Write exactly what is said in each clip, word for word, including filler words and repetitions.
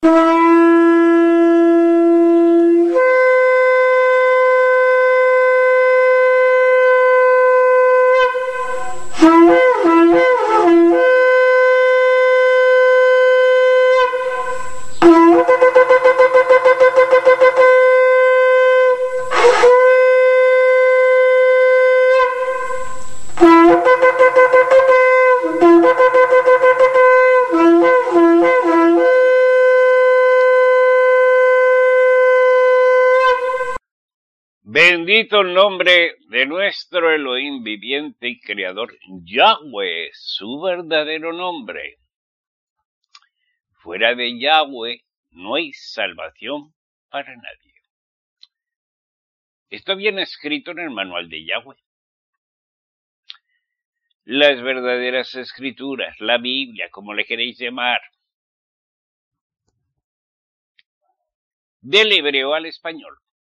Bendito el nombre de nuestro Elohim viviente y creador, Yahweh, su verdadero nombre. Fuera de Yahweh no hay salvación para nadie. Esto viene escrito en el manual de Yahweh. Las verdaderas escrituras, la Biblia, como le queréis llamar, del hebreo al español.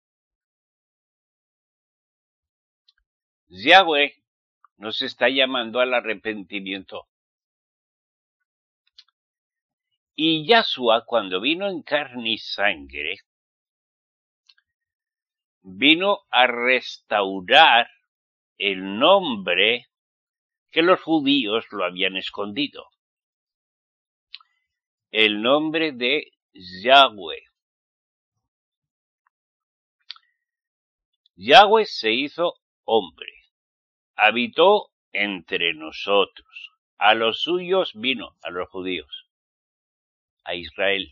Yahweh nos está llamando al arrepentimiento. Y Yahshua, cuando vino en carne y sangre, vino a restaurar el nombre que los judíos lo habían escondido. El nombre de Yahweh. Yahweh se hizo hombre. Habitó entre nosotros. A los suyos vino, a los judíos, a Israel,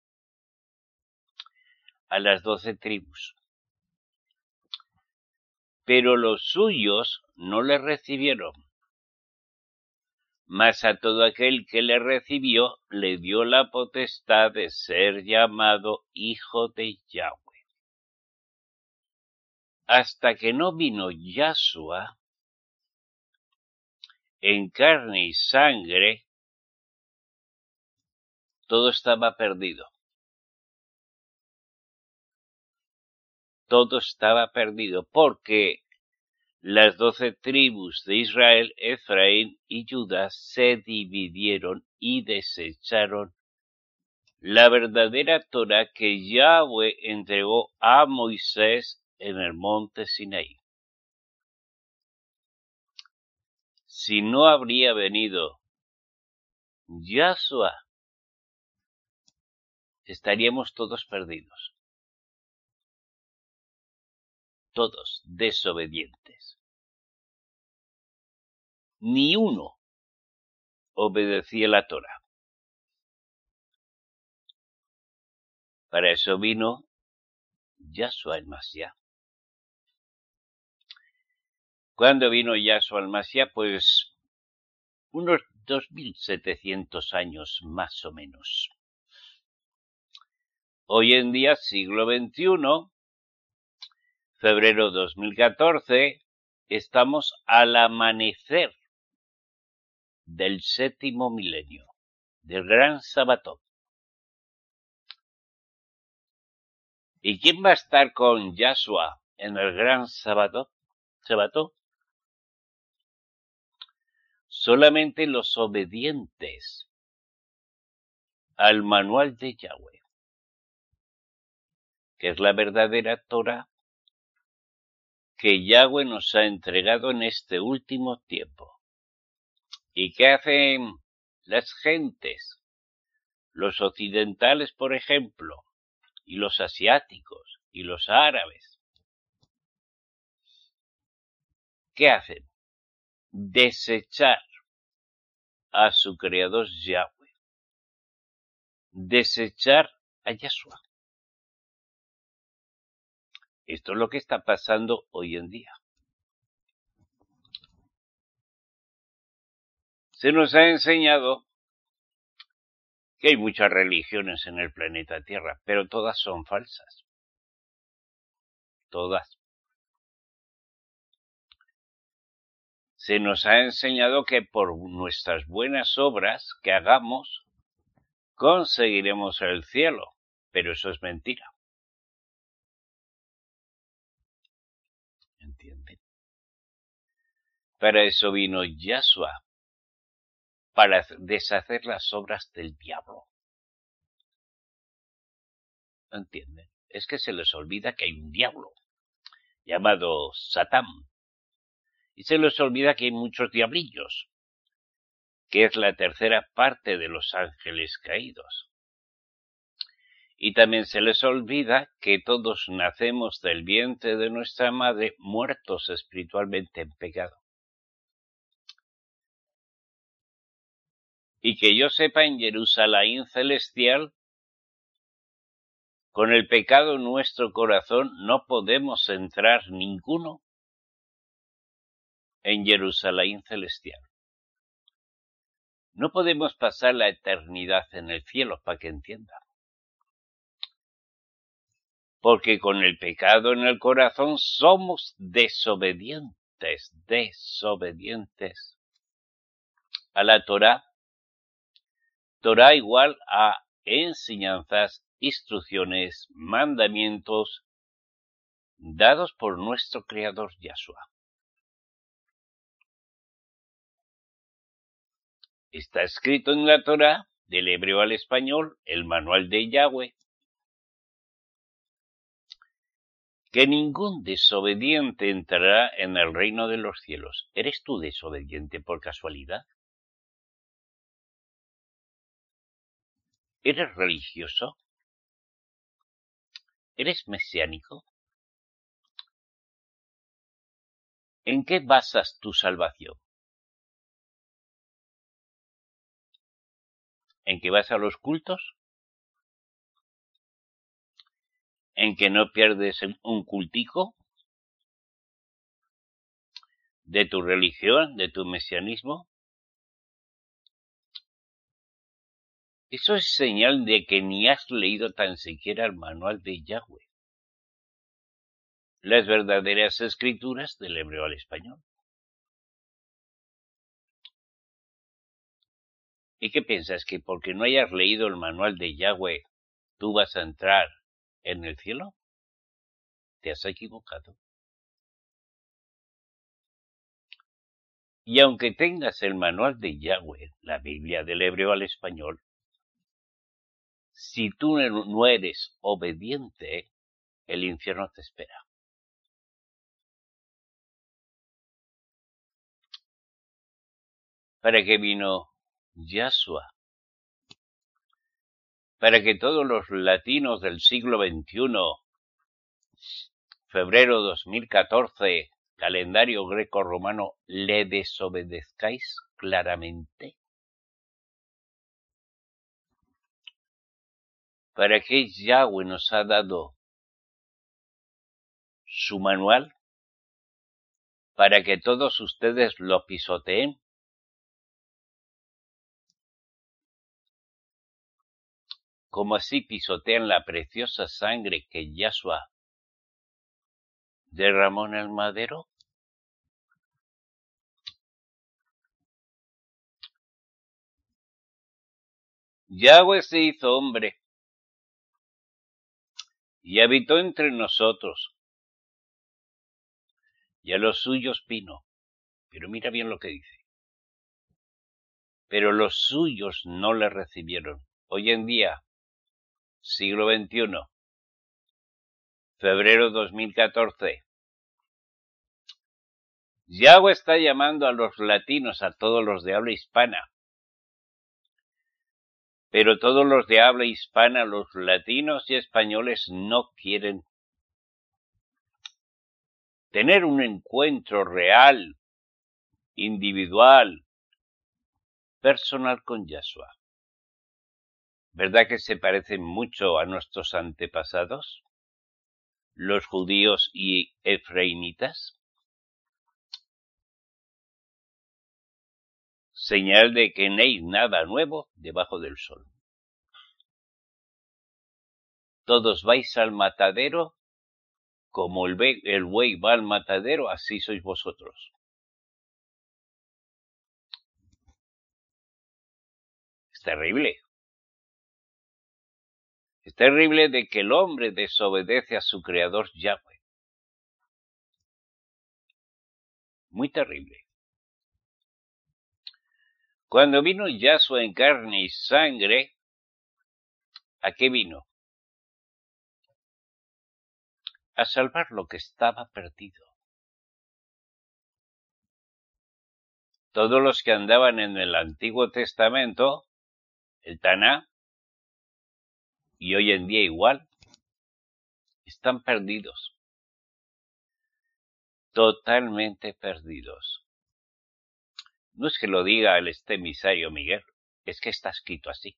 a las doce tribus. Pero los suyos no le recibieron. Mas a todo aquel que le recibió, le dio la potestad de ser llamado hijo de Yahweh. Hasta que no vino Yahshua, en carne y sangre, todo estaba perdido. Todo estaba perdido, porque las doce tribus de Israel, Efraín y Judá se dividieron y desecharon la verdadera Torá que Yahweh entregó a Moisés en el monte Sinaí. Si no habría venido Yahshua, estaríamos todos perdidos. Todos desobedientes. Ni uno obedecía la Torá. Para eso vino Yahshua el Mashiach. ¿Cuándo vino Yahshua el Mashiach? Pues unos dos mil setecientos años más o menos. Hoy en día, siglo veintiuno, febrero dos mil catorce, estamos al amanecer del séptimo milenio, del gran Sabatón. ¿Y quién va a estar con Yahshua en el gran Sabatón? ¿Sabatón? Solamente los obedientes al manual de Yahweh, que es la verdadera Torá que Yahweh nos ha entregado en este último tiempo. ¿Y qué hacen las gentes? Los occidentales, por ejemplo, y los asiáticos, y los árabes. ¿Qué hacen? Desechar a su creador Yahweh. Desechar a Yahshua. Esto es lo que está pasando hoy en día. Se nos ha enseñado que hay muchas religiones en el planeta Tierra, pero todas son falsas. Todas. Se nos ha enseñado que por nuestras buenas obras que hagamos, conseguiremos el cielo, pero eso es mentira. ¿Entienden? Para eso vino Yahshua, para deshacer las obras del diablo. No entienden. Es que se les olvida que hay un diablo llamado Satán. Y se les olvida que hay muchos diablillos, que es la tercera parte de los ángeles caídos. Y también se les olvida que todos nacemos del vientre de nuestra madre muertos espiritualmente en pecado. Y que yo sepa, en Jerusalén celestial, con el pecado en nuestro corazón no podemos entrar ninguno en Jerusalén celestial. No podemos pasar la eternidad en el cielo, para que entiendan. Porque con el pecado en el corazón somos desobedientes, desobedientes a la Torá. Torá igual a enseñanzas, instrucciones, mandamientos dados por nuestro Creador Yahshua. Está escrito en la Torá, del hebreo al español, el manual de Yahweh, que ningún desobediente entrará en el reino de los cielos. ¿Eres tú desobediente por casualidad? ¿Eres religioso? ¿Eres mesiánico? ¿En qué basas tu salvación? ¿En que vas a los cultos? ¿En que no pierdes un cultico de tu religión, de tu mesianismo? Eso es señal de que ni has leído tan siquiera el manual de Yahweh, las verdaderas escrituras del hebreo al español. ¿Y qué piensas? ¿Que porque no hayas leído el manual de Yahweh tú vas a entrar en el cielo? Te has equivocado. Y aunque tengas el manual de Yahweh, la Biblia del hebreo al español, si tú no eres obediente, el infierno te espera. ¿Para qué vino Yahshua? Para que todos los latinos del siglo veintiuno, febrero dos mil catorce, calendario greco-romano, le desobedezcáis claramente. ¿Para qué Yahweh nos ha dado su manual? Para que todos ustedes lo pisoteen. Como así pisotean la preciosa sangre que Yahshua derramó en el madero. Yahweh se hizo hombre y habitó entre nosotros, y a los suyos vino. Pero mira bien lo que dice. Pero los suyos no le recibieron. Hoy en día, siglo veintiuno, febrero dos mil catorce, Yahweh está llamando a los latinos, a todos los de habla hispana. Pero todos los de habla hispana, los latinos y españoles, no quieren tener un encuentro real, individual, personal con Yahshua. ¿Verdad que se parecen mucho a nuestros antepasados, los judíos y efraimitas? Señal de que no hay nada nuevo debajo del sol. Todos vais al matadero, como el buey, el buey va al matadero, así sois vosotros. Es terrible. Es terrible de que el hombre desobedece a su creador Yahweh. Muy terrible. Cuando vino Yahshua en carne y sangre, ¿a qué vino? a salvar lo que estaba perdido. Todos los que andaban en el Antiguo Testamento, el Taná, y hoy en día igual, están perdidos. Totalmente perdidos. No es que lo diga el este emisario Miguel, es que está escrito así.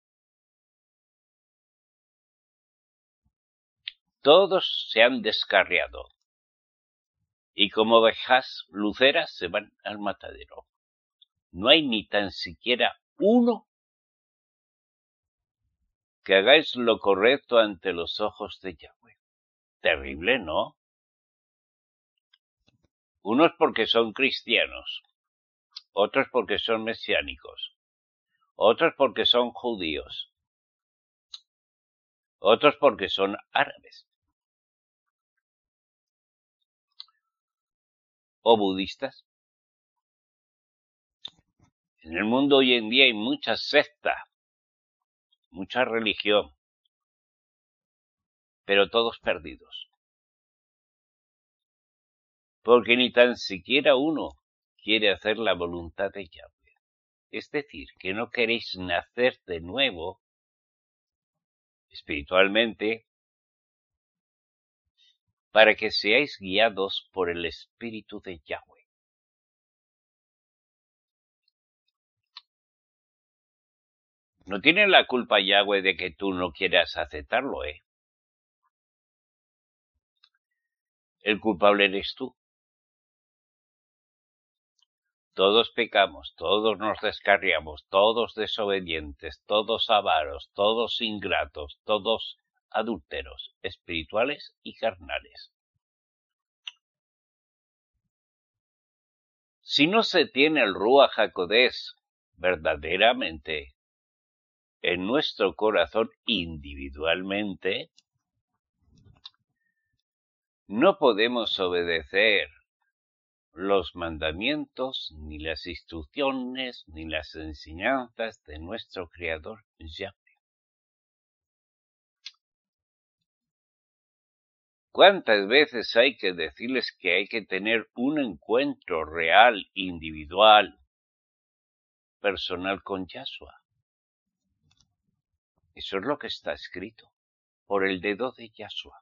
Todos se han descarriado y como ovejas luceras se van al matadero. No hay ni tan siquiera uno que hagáis lo correcto ante los ojos de Yahweh. Terrible, ¿no? Unos porque son cristianos, otros porque son mesiánicos, otros porque son judíos, otros porque son árabes o budistas. En el mundo hoy en día hay mucha secta, mucha religión, pero todos perdidos. Porque ni tan siquiera uno quiere hacer la voluntad de Yahweh. Es decir, que no queréis nacer de nuevo espiritualmente para que seáis guiados por el Espíritu de Yahweh. No tiene la culpa Yahweh de que tú no quieras aceptarlo, ¿eh? El culpable eres tú. Todos pecamos, todos nos descarriamos, todos desobedientes, todos avaros, todos ingratos, todos adúlteros, espirituales y carnales. Si no se tiene el Ruach HaKodesh verdaderamente en nuestro corazón individualmente, no podemos obedecer los mandamientos, ni las instrucciones, ni las enseñanzas de nuestro Creador Yahweh. ¿Cuántas veces hay que decirles que hay que tener un encuentro real, individual, personal con Yahshua? Eso es lo que está escrito, por el dedo de Yahshua.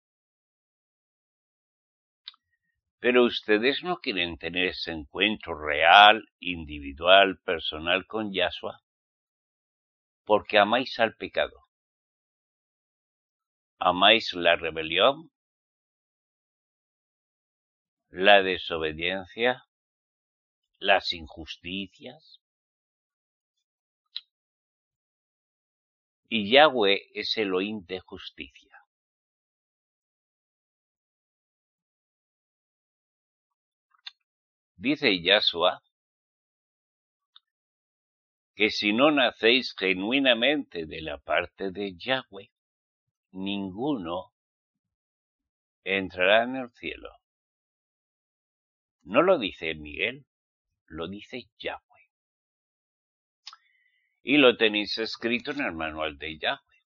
Pero ustedes no quieren tener ese encuentro real, individual, personal con Yahshua, porque amáis al pecado. Amáis la rebelión, la desobediencia, las injusticias. Y Yahweh es Elohim de justicia. Dice Yahshua que si no nacéis genuinamente de la parte de Yahweh, ninguno entrará en el cielo. No lo dice Miguel, lo dice Yahweh. Y lo tenéis escrito en el manual de Yahweh.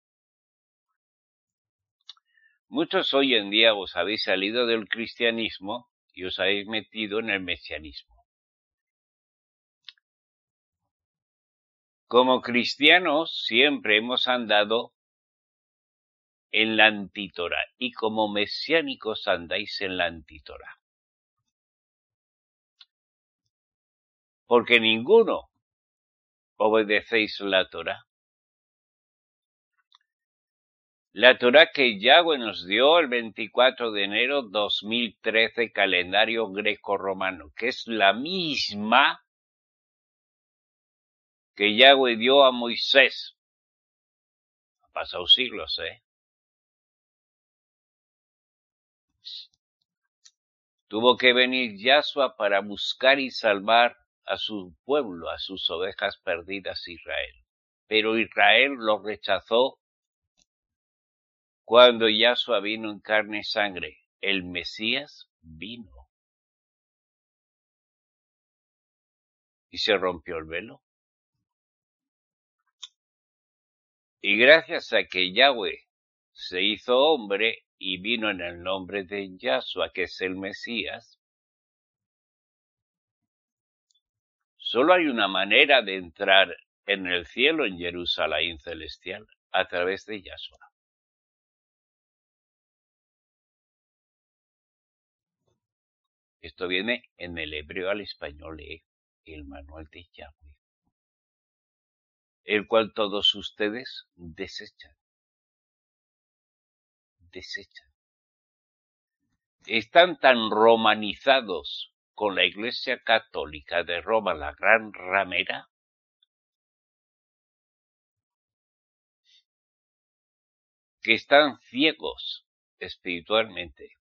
Muchos hoy en día os habéis salido del cristianismo y os habéis metido en el mesianismo. Como cristianos siempre hemos andado en la antítora y como mesiánicos andáis en la antítora. Porque ninguno obedecéis la Torá. La Torá que Yahweh nos dio el veinticuatro de enero de dos mil trece, calendario greco-romano, que es la misma que Yahweh dio a Moisés. Han pasado siglos, ¿eh? Tuvo que venir Yahshua para buscar y salvar a su pueblo, a sus ovejas perdidas Israel. Pero Israel lo rechazó cuando Yahshua vino en carne y sangre. El Mesías vino. Y se rompió el velo. Y gracias a que Yahweh se hizo hombre y vino en el nombre de Yahshua, que es el Mesías, solo hay una manera de entrar en el cielo, en Jerusalén celestial, a través de Yahshua. Esto viene en el hebreo al español, ¿eh? El manual de Yahweh, el cual todos ustedes desechan. Desechan. Están tan romanizados con la Iglesia Católica de Roma, la gran ramera, que están ciegos espiritualmente.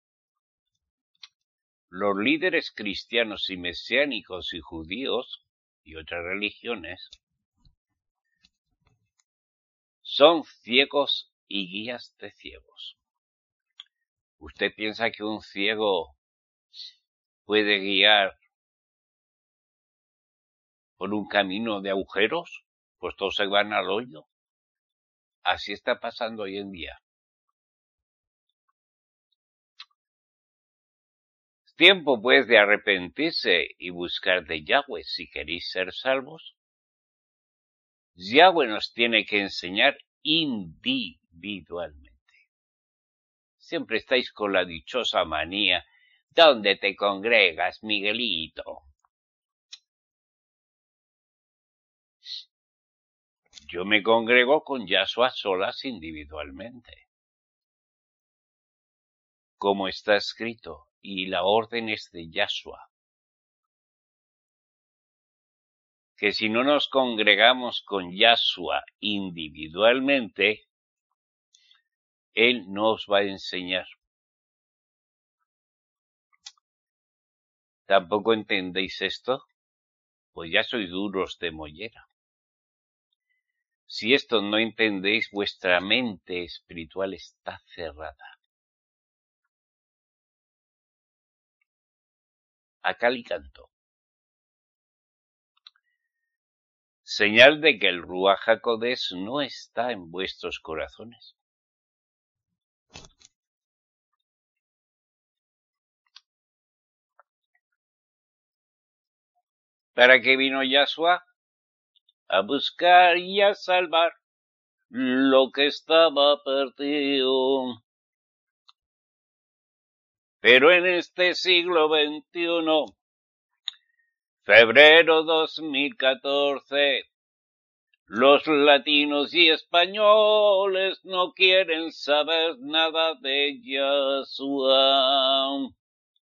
Los líderes cristianos y mesiánicos y judíos y otras religiones son ciegos y guías de ciegos. ¿Usted piensa que un ciego puede guiar por un camino de agujeros? Pues todos se van al hoyo. Así está pasando hoy en día. Es tiempo, pues, de arrepentirse y buscar de Yahweh si queréis ser salvos. Yahweh nos tiene que enseñar individualmente. Siempre estáis con la dichosa manía. ¿Dónde te congregas, Miguelito? Yo me congrego con Yahshua solas individualmente. Como está escrito, y la orden es de Yahshua. Que si no nos congregamos con Yahshua individualmente, Él nos va a enseñar. ¿Tampoco entendéis esto? Pues ya sois duros de mollera. Si esto no entendéis, vuestra mente espiritual está cerrada. A cal y canto. Señal de que el Ruach HaKodesh no está en vuestros corazones. ¿Para qué vino Yahshua? A buscar y a salvar lo que estaba perdido. Pero en este siglo veintiuno, febrero dos mil catorce, los latinos y españoles no quieren saber nada de Yahshua.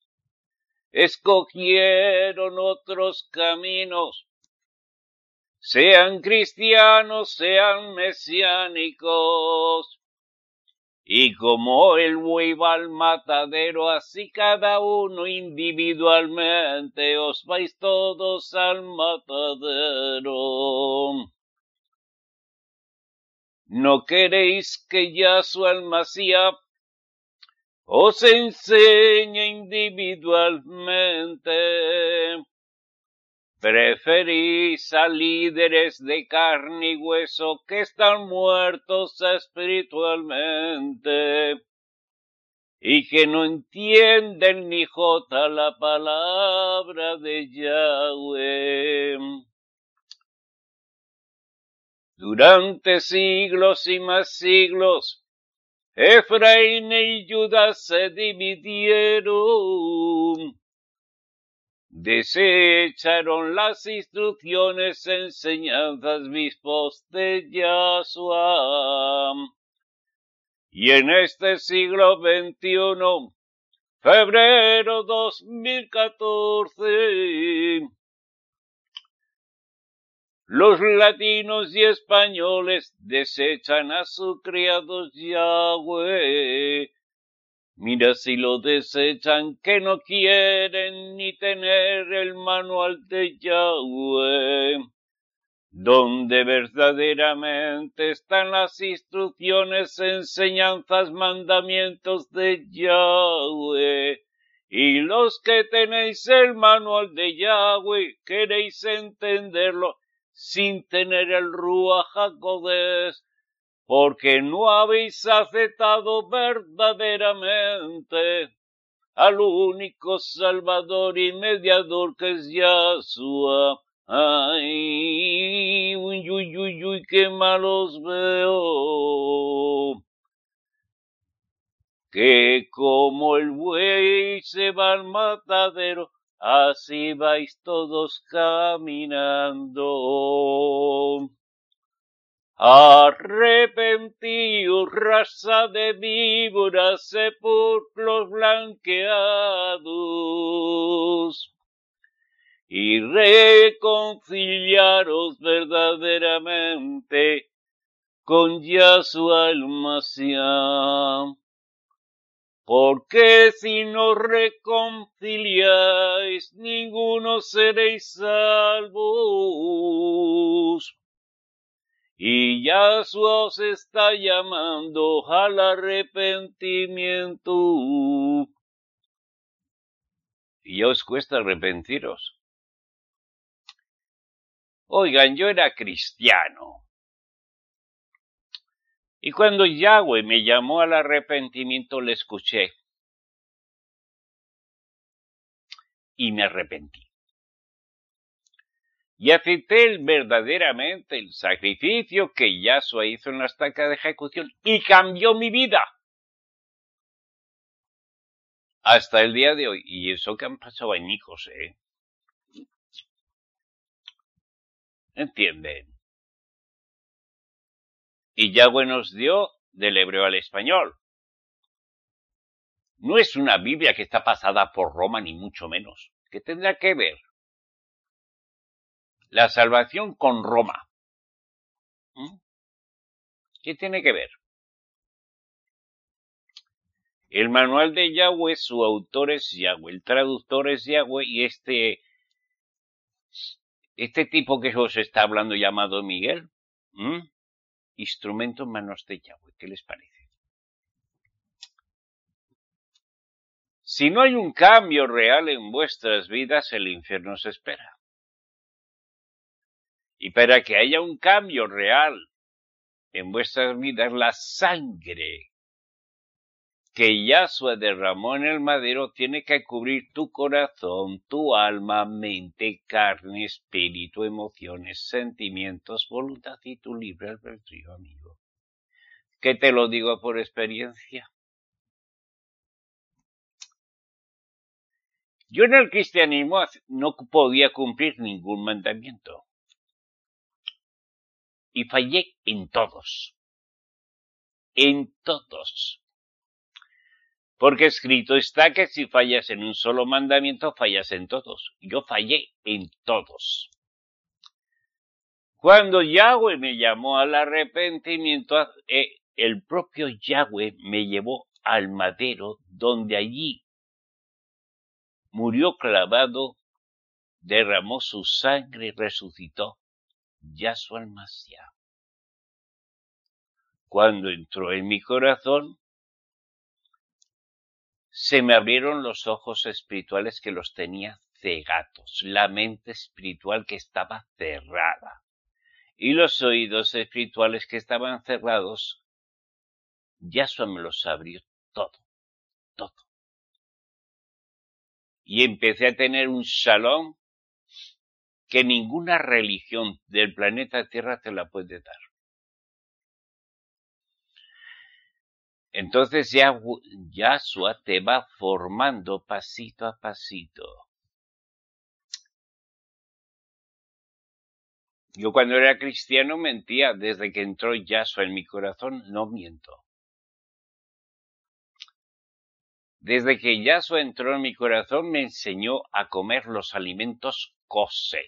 Escogieron otros caminos, sean cristianos, sean mesiánicos. Y como el buey va al matadero, así cada uno individualmente os vais todos al matadero. ¿No queréis que Yahshua el Mashiach os enseñe individualmente? Preferís a líderes de carne y hueso que están muertos espiritualmente y que no entienden ni jota la palabra de Yahweh. Durante siglos y más siglos, Efraín y Judá se dividieron. Desecharon las instrucciones, enseñanzas, vistos de Yahshua. Y en este siglo veintiuno, febrero dos mil catorce, los latinos y españoles desechan a su criado Yahweh. Mira si lo desechan, que no quieren ni tener el manual de Yahweh, donde verdaderamente están las instrucciones, enseñanzas, mandamientos de Yahweh. Y los que tenéis el manual de Yahweh, queréis entenderlo sin tener el Ruach HaKodesh, porque no habéis aceptado verdaderamente al único Salvador y Mediador que es Yahshua. Ay, uy, uy, uy, uy, qué malos veo. Que como el buey se va al matadero, así vais todos caminando. Arrepentíos, raza de víboras, sepulcros blanqueados, y reconciliaros verdaderamente con Yahshua el Mashiach. Porque si no reconciliáis, ninguno seréis salvos. Y Yahshua os está llamando al arrepentimiento. Y ya os cuesta arrepentiros. Oigan, yo era cristiano. Y cuando Yahweh me llamó al arrepentimiento, le escuché. Y me arrepentí. Y acepté verdaderamente el sacrificio que Yahshua hizo en la estaca de ejecución y cambió mi vida. Hasta el día de hoy. Y eso que han pasado añicos, ¿eh? ¿Entienden? Y Yahweh nos dio del hebreo al español. No es una Biblia que está pasada por Roma, ni mucho menos. ¿Qué tendrá que ver la salvación con Roma? ¿Mm? ¿Qué tiene que ver? El manual de Yahweh, su autor es Yahweh, el traductor es Yahweh, y este, este tipo que os está hablando llamado Miguel, ¿Mm? instrumento en manos de Yahweh. ¿Qué les parece? Si no hay un cambio real en vuestras vidas, el infierno os espera. Y para que haya un cambio real en vuestras vidas, la sangre que Yahshua derramó en el madero tiene que cubrir tu corazón, tu alma, mente, carne, espíritu, emociones, sentimientos, voluntad y tu libre albedrío, amigo. ¿Qué te lo digo por experiencia? Yo en el cristianismo no podía cumplir ningún mandamiento. Y fallé en todos. En todos. Porque escrito está que si fallas en un solo mandamiento, fallas en todos. Yo fallé en todos. Cuando Yahweh me llamó al arrepentimiento, eh, el propio Yahweh me llevó al madero, donde allí murió clavado, derramó su sangre y resucitó Yahshua el Mashiach. Cuando entró en mi corazón, se me abrieron los ojos espirituales que los tenía cegados, la mente espiritual que estaba cerrada y los oídos espirituales que estaban cerrados. Yahshua me los abrió todo, todo. Y empecé a tener un shalom que ninguna religión del planeta Tierra te la puede dar. Entonces Yahshua te va formando pasito a pasito. Yo cuando era cristiano mentía, desde que entró Yahshua en mi corazón no miento. Desde que Yahshua entró en mi corazón me enseñó a comer los alimentos kosher.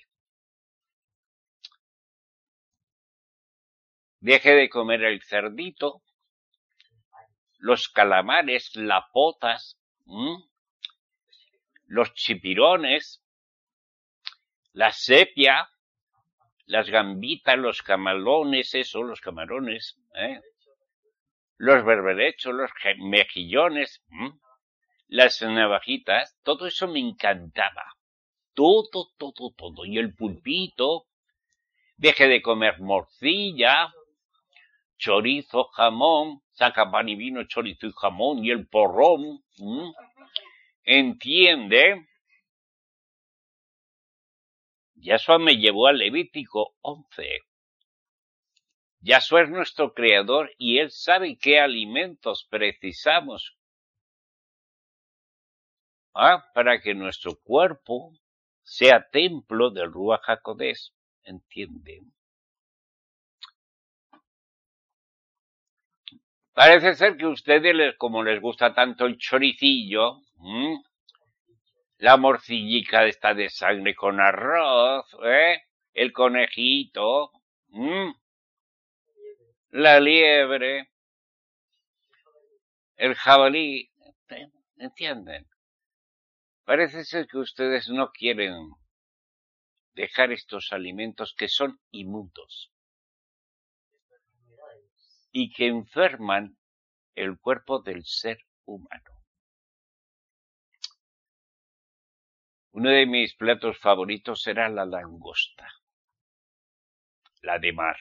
Dejé de comer el cerdito, los calamares, las potas, ¿m? los chipirones, la sepia, las gambitas, los camalones, eso, los camarones, ¿eh? los berberechos, los mejillones, ¿m? las navajitas, todo eso me encantaba. Todo, todo, todo. Y el pulpito, dejé de comer morcilla, chorizo, jamón, saca pan y vino, chorizo y jamón y el porrón. ¿Mm? ¿Entiende? Yahshua me llevó al Levítico once. Yahshua es nuestro creador y Él sabe qué alimentos precisamos, ¿ah? Para que nuestro cuerpo sea templo del Ruach HaKodesh. ¿Entiende? Parece ser que a ustedes, como les gusta tanto el choricillo, ¿m? La morcillica esta de sangre con arroz, ¿eh? El conejito, ¿m? La liebre, el jabalí, ¿entienden? Parece ser que ustedes no quieren dejar estos alimentos que son inmundos y que enferman el cuerpo del ser humano. Uno de mis platos favoritos era la langosta, la de mar.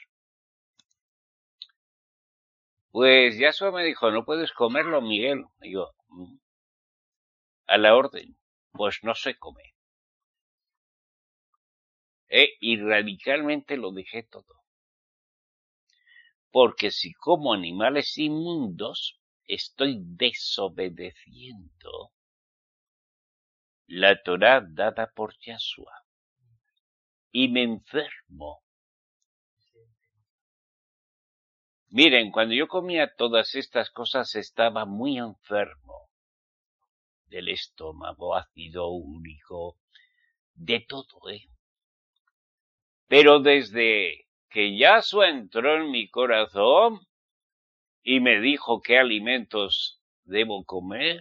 Pues Yahshua me dijo, no puedes comerlo, Miguel. Y yo, a la orden, pues no se come. Eh, y radicalmente lo dejé todo. Porque si como animales inmundos, estoy desobedeciendo la Torá dada por Yahshua. Y me enfermo. Miren, cuando yo comía todas estas cosas estaba muy enfermo. Del estómago, ácido úrico, de todo, ¿eh? Pero desde que Yahshua entró en mi corazón y me dijo qué alimentos debo comer,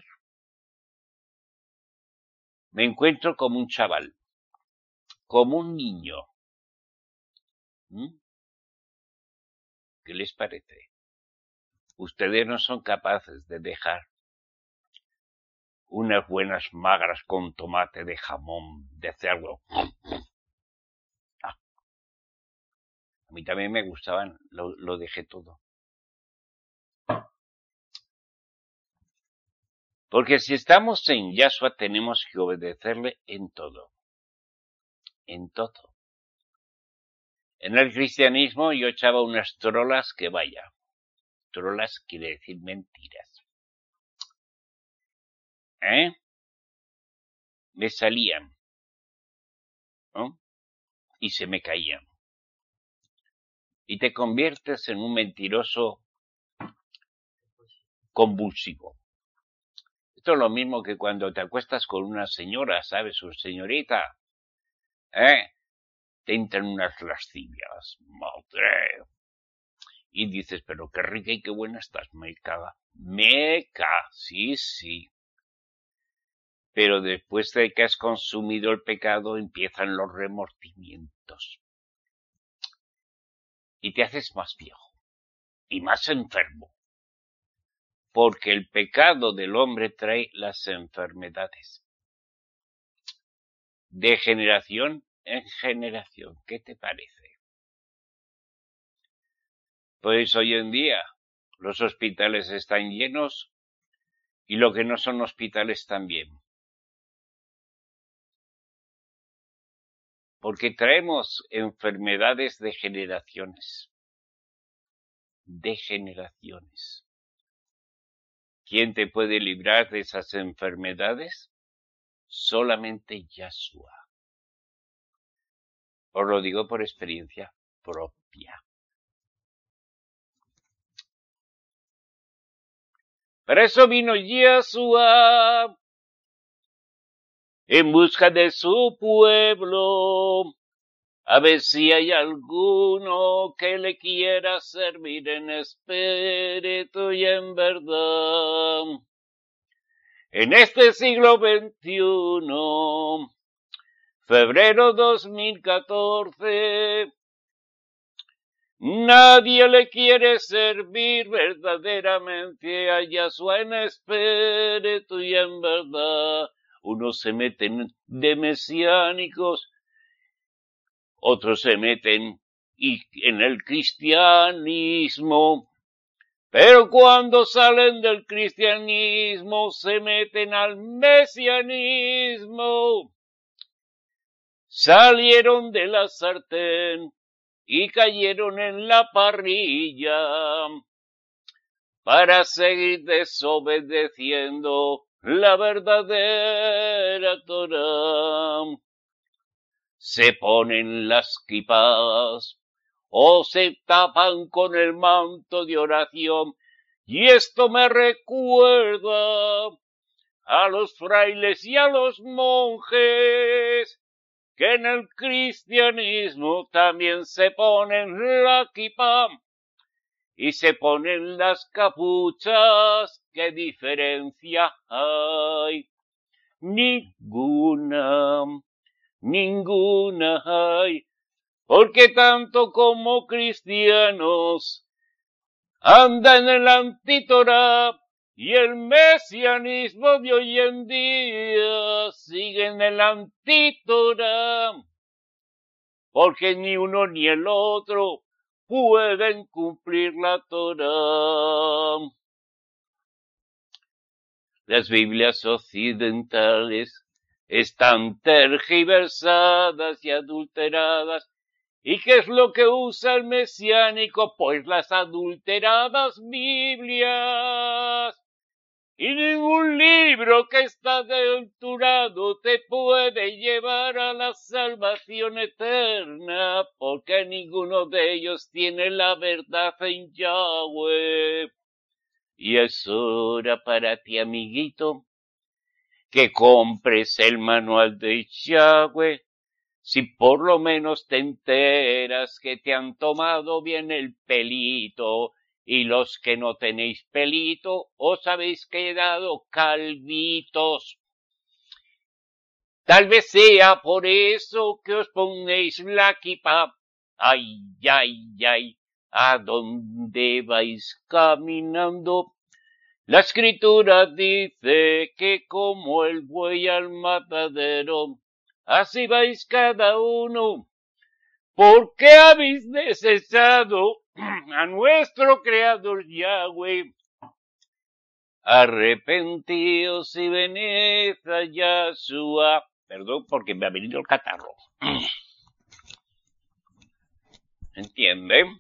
me encuentro como un chaval, como un niño. ¿Mm? ¿Qué les parece? Ustedes no son capaces de dejar unas buenas magras con tomate de jamón, de cerdo. Ah, a mí también me gustaban, lo, lo dejé todo. Porque si estamos en Yahshua tenemos que obedecerle en todo. En todo. En el cristianismo yo echaba unas trolas que vaya. Trolas quiere decir mentiras. ¿Eh? Me salían. ¿No? Y se me caían. Y te conviertes en un mentiroso convulsivo. Esto es lo mismo que cuando te acuestas con una señora, ¿sabes? Su señorita. ¿Eh? Te entran unas lascivias. Madre. Y dices, pero qué rica y qué buena estás, meca. Meca, sí, sí. Pero después de que has consumido el pecado, empiezan los remordimientos. Y te haces más viejo. Y más enfermo. Porque el pecado del hombre trae las enfermedades. De generación en generación. ¿Qué te parece? Pues hoy en día los hospitales están llenos y lo que no son hospitales también. Porque traemos enfermedades de generaciones. De generaciones. ¿Quién te puede librar de esas enfermedades? Solamente Yahshua. Os lo digo por experiencia propia. Para eso vino Yahshua en busca de su pueblo. A ver si hay alguno que le quiera servir en espíritu y en verdad. En este siglo veintiuno, febrero dos mil catorce, nadie le quiere servir verdaderamente a Yahshua en espíritu y en verdad. Unos se meten de mesiánicos, otros se meten y en el cristianismo. Pero cuando salen del cristianismo se meten al mesianismo. Salieron de la sartén y cayeron en la parrilla para seguir desobedeciendo la verdadera Torá. Se ponen las kippahs o se tapan con el manto de oración, y esto me recuerda a los frailes y a los monjes que en el cristianismo también se ponen la kippah y se ponen las capuchas. ¿Qué diferencia hay? Ninguna, ninguna hay, porque tanto como cristianos andan en el antitorá y el mesianismo de hoy en día sigue en el antitorá, porque ni uno ni el otro pueden cumplir la Torá. Las Biblias occidentales están tergiversadas y adulteradas. ¿Y qué es lo que usa el mesiánico? Pues las adulteradas Biblias. Y ningún libro que está adulterado te puede llevar a la salvación eterna, porque ninguno de ellos tiene la verdad en Yahweh. Y es hora para ti, amiguito, que compres el manual de Yahweh. Si por lo menos te enteras que te han tomado bien el pelito, y los que no tenéis pelito os habéis quedado calvitos. Tal vez sea por eso que os ponéis la kippah. Ay, ay, ay, ¿a dónde vais caminando? La escritura dice que como el buey al matadero, así vais cada uno. ¿Por qué habéis desechado a nuestro Creador Yahweh? Arrepentíos y venid a Yahshua. Perdón, porque me ha venido el catarro. ¿Entienden?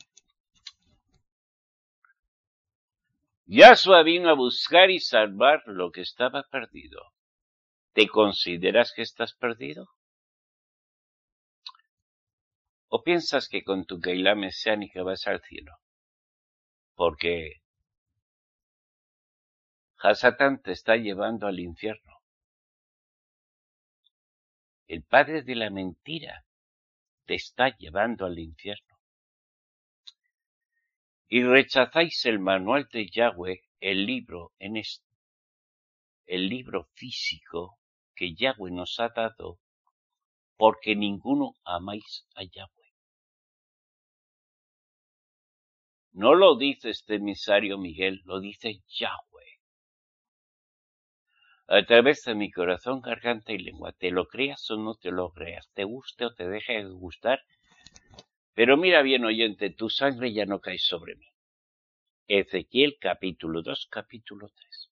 Yahshua vino a buscar y salvar lo que estaba perdido. ¿Te consideras que estás perdido? ¿O piensas que con tu Keilah mesiánica vas al cielo? Porque Hasatán te está llevando al infierno. El padre de la mentira te está llevando al infierno. Y rechazáis el manual de Yahweh, el libro en esto, el libro físico que Yahweh nos ha dado, porque ninguno amáis a Yahweh. No lo dice este emisario Miguel, lo dice Yahweh. A través de mi corazón, garganta y lengua, te lo creas o no te lo creas, te guste o te deje de gustar, pero mira bien, oyente, tu sangre ya no cae sobre mí. Ezequiel capítulo dos, capítulo tres.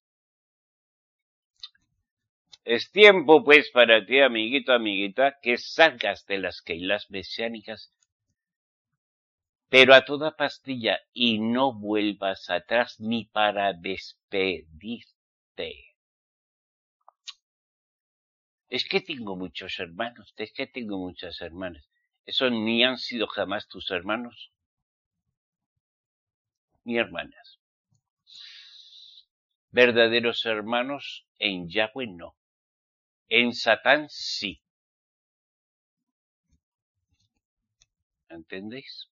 Es tiempo, pues, para ti, amiguito, amiguita, que salgas de las Keilahs mesiánicas, pero a toda pastilla, y no vuelvas atrás ni para despedirte. Es que tengo muchos hermanos, es que tengo muchas hermanas. Eso ni han sido jamás tus hermanos, ni hermanas. Verdaderos hermanos en Yahweh no. En Satán sí. ¿Entendéis?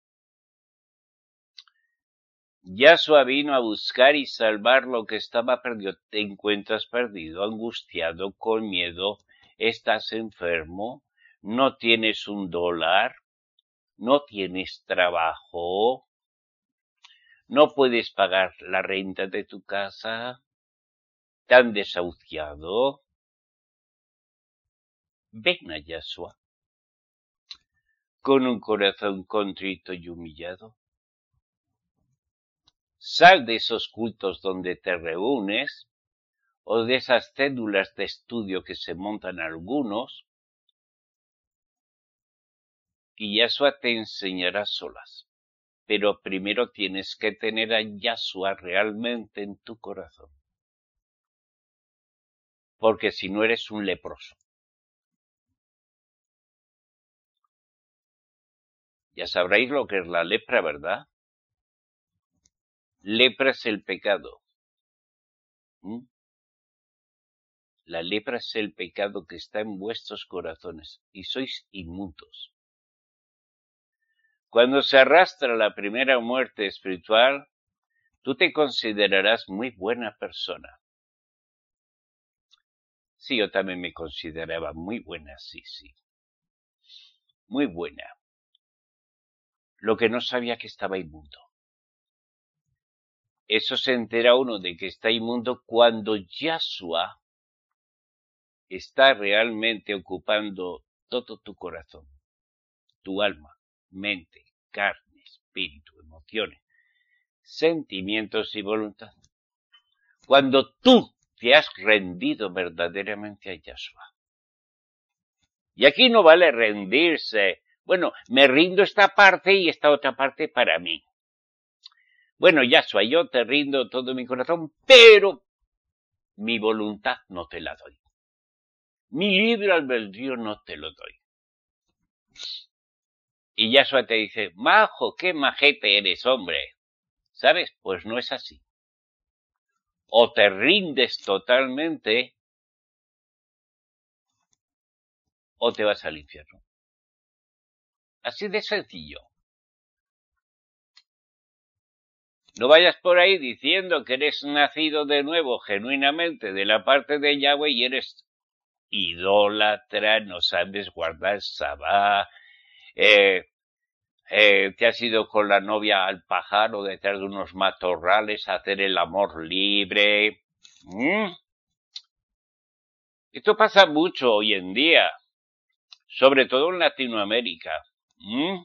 Yahshua vino a buscar y salvar lo que estaba perdido. Te encuentras perdido, angustiado, con miedo, estás enfermo, no tienes un dólar, no tienes trabajo, no puedes pagar la renta de tu casa, te han desahuciado. Ven a Yahshua. con un corazón contrito y humillado? Sal de esos cultos donde te reúnes, o de esas cédulas de estudio que se montan algunos, y Yahshua te enseñará solas. Pero primero tienes que tener a Yahshua realmente en tu corazón. Porque si no eres un leproso. Ya sabréis lo que es la lepra, ¿verdad? Lepra es el pecado. ¿Mm? La lepra es el pecado que está en vuestros corazones y sois inmundos. Cuando se arrastra la primera muerte espiritual, tú te considerarás muy buena persona. Sí, yo también me consideraba muy buena, sí, sí. Muy buena. Lo que no sabía que estaba inmundo. Eso se entera uno de que está inmundo cuando Yahshua está realmente ocupando todo tu corazón, tu alma, mente, carne, espíritu, emociones, sentimientos y voluntad. Cuando tú te has rendido verdaderamente a Yahshua. Y aquí no vale rendirse. Bueno, me rindo esta parte y esta otra parte para mí. Bueno, Yahshua, yo te rindo todo mi corazón, pero mi voluntad no te la doy. Mi libre albedrío no te lo doy. Y Yahshua te dice, majo, qué majete eres, hombre. ¿Sabes? Pues no es así. O te rindes totalmente o te vas al infierno. Así de sencillo. No vayas por ahí diciendo que eres nacido de nuevo genuinamente de la parte de Yahweh y eres idólatra, no sabes guardar sabá, eh, eh, te has ido con la novia al pajar o detrás de unos matorrales a hacer el amor libre. ¿Mm? Esto pasa mucho hoy en día, sobre todo en Latinoamérica. ¿Mm?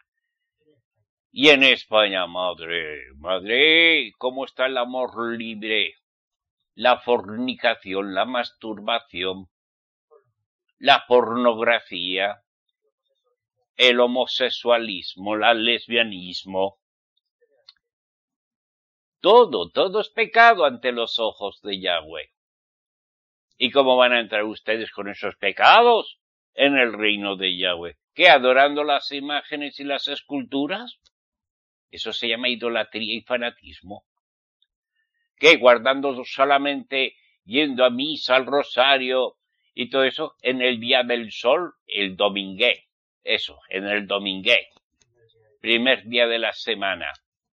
Y en España, madre, madre, ¿cómo está el amor libre? La fornicación, la masturbación, la pornografía, el homosexualismo, el lesbianismo. Todo, todo es pecado ante los ojos de Yahweh. ¿Y cómo van a entrar ustedes con esos pecados en el reino de Yahweh? ¿Qué? ¿Adorando las imágenes y las esculturas? Eso se llama idolatría y fanatismo. ¿Qué? Guardando solamente, yendo a misa, al rosario y todo eso en el día del sol, el domingué. Eso, en el domingué. Primer día de la semana.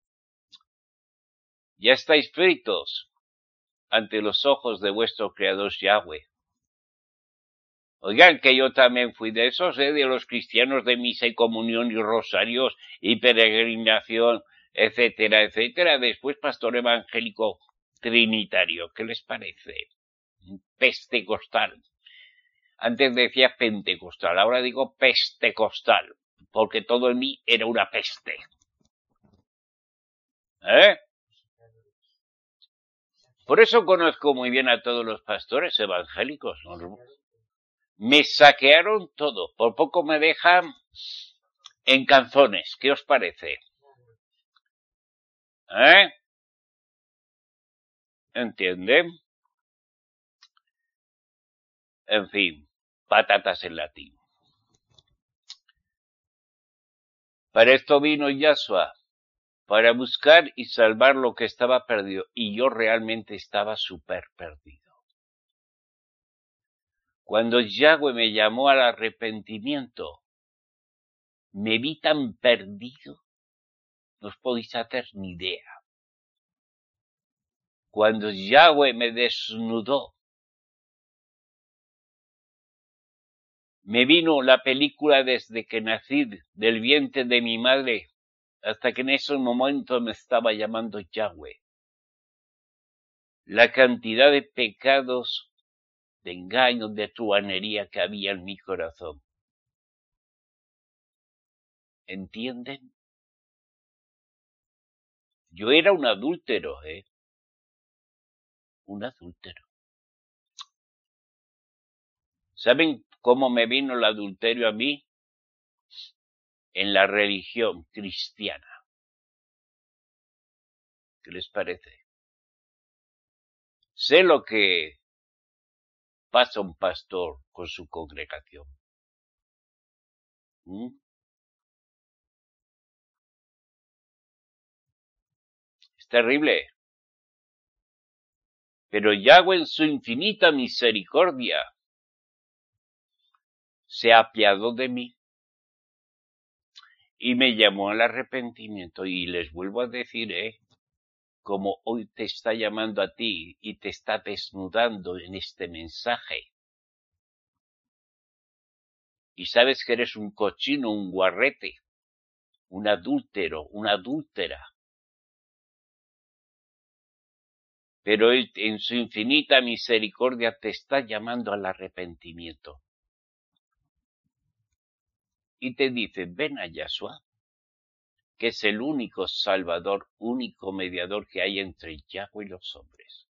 Ya estáis fritos ante los ojos de vuestro Creador Yahweh. Oigan, que yo también fui de esos, ¿eh? De los cristianos de misa y comunión y rosarios y peregrinación, etcétera, etcétera. Después pastor evangélico trinitario. ¿Qué les parece? Pentecostal. Antes decía pentecostal, ahora digo pestecostal, porque todo en mí era una peste. ¿Eh? Por eso conozco muy bien a todos los pastores evangélicos, ¿no? Me saquearon todo, por poco me dejan en canzones. ¿Qué os parece? ¿Eh? ¿Entienden? En fin, patatas en latín. Para esto vino Yahshua, para buscar y salvar lo que estaba perdido, y yo realmente estaba súper perdido. Cuando Yahweh me llamó al arrepentimiento, me vi tan perdido, no os podéis hacer ni idea. Cuando Yahweh me desnudó, me vino la película desde que nací del vientre de mi madre hasta que en ese momento me estaba llamando Yahweh. La cantidad de pecados, de engaños, de truhanería que había en mi corazón. ¿Entienden? Yo era un adúltero, ¿eh? Un adúltero. ¿Saben cómo me vino el adulterio a mí? En la religión cristiana. ¿Qué les parece? Sé lo que pasa un pastor con su congregación. ¿Mm? Es terrible. Pero Yahweh en su infinita misericordia se apiadó de mí y me llamó al arrepentimiento. Y les vuelvo a decir, eh, como hoy te está llamando a ti y te está desnudando en este mensaje. Y sabes que eres un cochino, un guarrete, un adúltero, una adúltera. Pero Él en su infinita misericordia te está llamando al arrepentimiento. Y te dice, ven a Yahshua, que es el único salvador, único mediador que hay entre Yahweh y los hombres.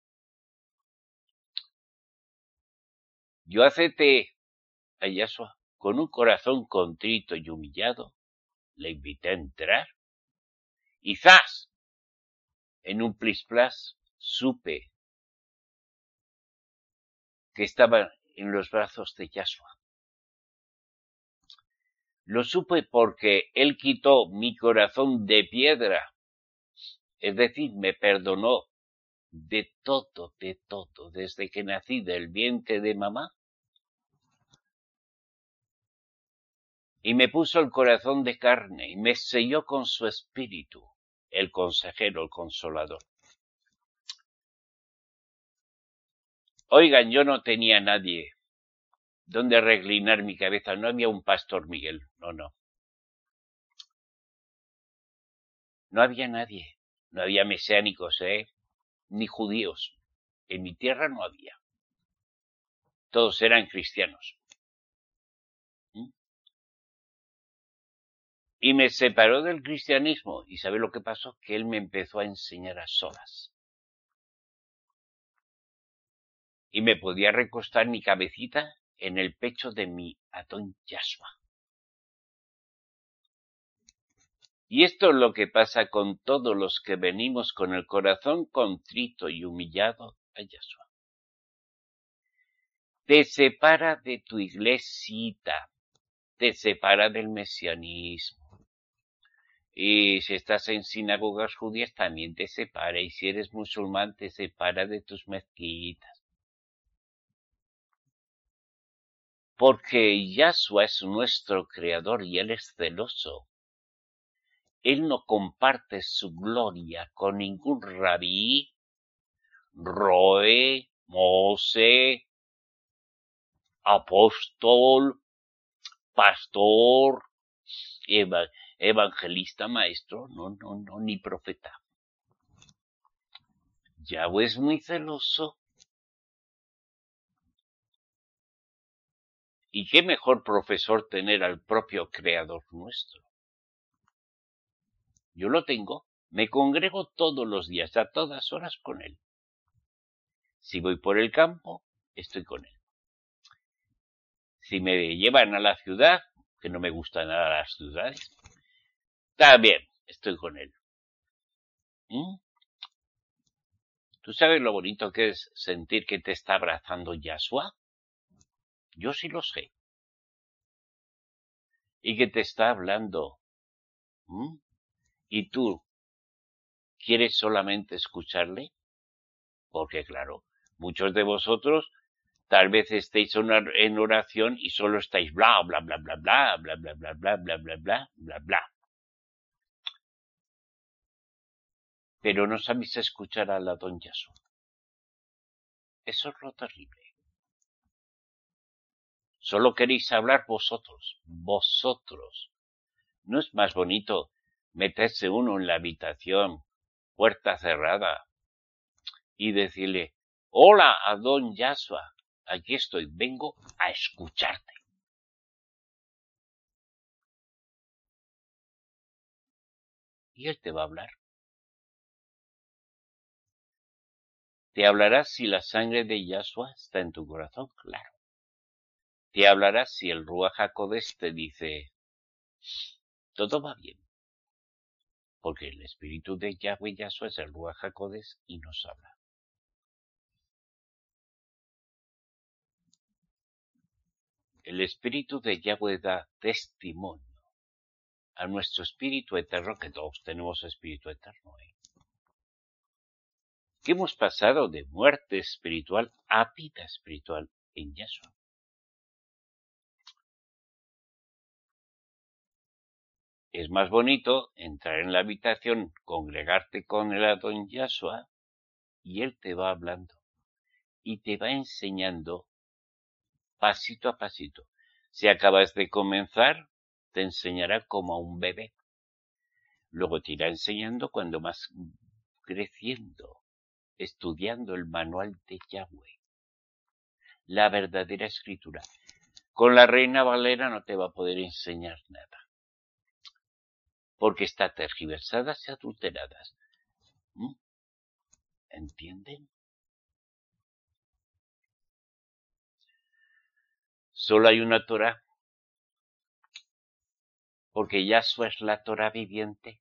Yo acepté a Yahshua con un corazón contrito y humillado, le invité a entrar, y ¡zas! En un plis plas supe que estaba en los brazos de Yahshua. Lo supe porque Él quitó mi corazón de piedra, es decir, me perdonó de todo, de todo, desde que nací del vientre de mamá, y me puso el corazón de carne y me selló con su espíritu, el consejero, el consolador. Oigan, yo no tenía nadie donde reclinar mi cabeza, no había un pastor Miguel, no, no. No había nadie, no había mesiánicos, ¿eh? Ni judíos. En mi tierra no había. Todos eran cristianos. ¿Mm? Y me separó del cristianismo. ¿Y sabe lo que pasó? Que él me empezó a enseñar a solas. Y me podía recostar mi cabecita en el pecho de mi Adón Yahshua. Y esto es lo que pasa con todos los que venimos con el corazón contrito y humillado a Yahshua. Te separa de tu iglesita, te separa del mesianismo. Y si estás en sinagogas judías también te separa, y si eres musulmán te separa de tus mezquitas. Porque Yahshua es nuestro creador y Él es celoso. Él no comparte su gloria con ningún rabí, roe, mose, apóstol, pastor, eva, evangelista, maestro, no, no, no, ni profeta. Yahweh es muy celoso. Y qué mejor profesor tener al propio Creador nuestro. Yo lo tengo, me congrego todos los días, a todas horas con él. Si voy por el campo, estoy con él. Si me llevan a la ciudad, que no me gustan nada las ciudades, también estoy con él. ¿Mm? ¿Tú sabes lo bonito que es sentir que te está abrazando Yahshua? Yo sí lo sé. Y que te está hablando. ¿Mm? ¿Y tú quieres solamente escucharle? Porque claro, muchos de vosotros tal vez estéis en oración y solo estáis bla, bla, bla, bla, bla, bla, bla, bla, bla, bla, bla, bla, bla, bla. Pero no sabéis escuchar al Adón Yahshua. Eso es lo terrible. Solo queréis hablar vosotros, vosotros. ¿No es más bonito meterse uno en la habitación, puerta cerrada, y decirle, hola, Adón Yahshua, aquí estoy, vengo a escucharte? y Él te va a hablar. Te hablará si la sangre de Yahshua está en tu corazón, claro. Te hablará si el Ruach HaKodesh te dice, todo va bien. Porque el espíritu de Yahweh Yahshua es el Ruach HaKodesh y nos habla. El espíritu de Yahweh da testimonio a nuestro espíritu eterno, que todos tenemos espíritu eterno, ¿eh? Que hemos pasado de muerte espiritual a vida espiritual en Yahshua. Es más bonito entrar en la habitación, congregarte con el Adón Yahshua, y Él te va hablando y te va enseñando pasito a pasito. Si acabas de comenzar, te enseñará como a un bebé. Luego te irá enseñando cuando vas creciendo, estudiando el manual de Yahweh, la verdadera escritura. Con la Reina Valera no te va a poder enseñar nada, porque está tergiversadas y adulteradas. ¿Mm? ¿Entienden? Solo hay una Torah, porque Yahshua es la Torah viviente.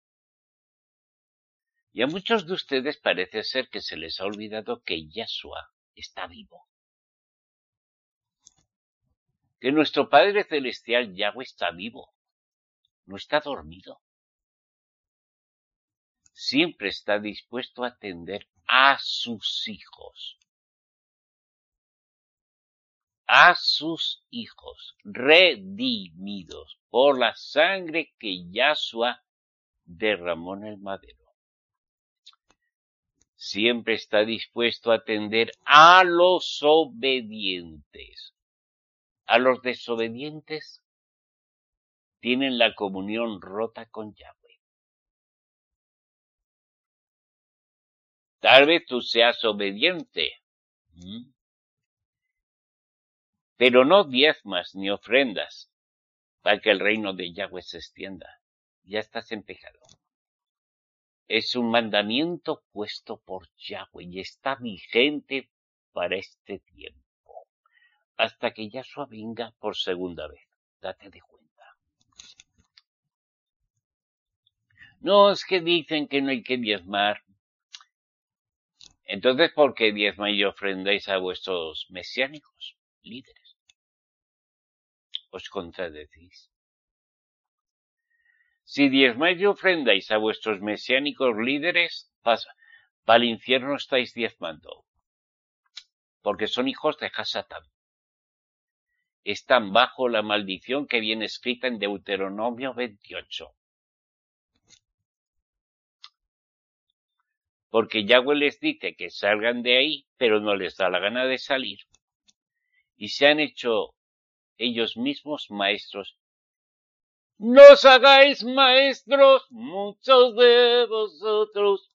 Y a muchos de ustedes parece ser que se les ha olvidado que Yahshua está vivo. Que nuestro Padre Celestial Yahweh está vivo, no está dormido. Siempre está dispuesto a atender a sus hijos. A sus hijos, redimidos por la sangre que Yahshua derramó en el madero. Siempre está dispuesto a atender a los obedientes. A los desobedientes tienen la comunión rota con Yahweh. Tal vez tú seas obediente, ¿Mm? pero no diezmas ni ofrendas para que el reino de Yahweh se extienda. Ya estás en pecado. Es un mandamiento puesto por Yahweh y está vigente para este tiempo, hasta que Yahshua venga por segunda vez. Date de cuenta. No, es que dicen que no hay que diezmar. Entonces, ¿por qué diezmáis y ofrendáis a vuestros mesiánicos líderes? Os contradecís. Si diezmáis y ofrendáis a vuestros mesiánicos líderes, pasa. Para el infierno estáis diezmando, porque son hijos de Hasatán. Están bajo la maldición que viene escrita en Deuteronomio veintiocho. Porque Yahweh les dice que salgan de ahí, pero no les da la gana de salir. Y se han hecho ellos mismos maestros. No os hagáis maestros, muchos de vosotros,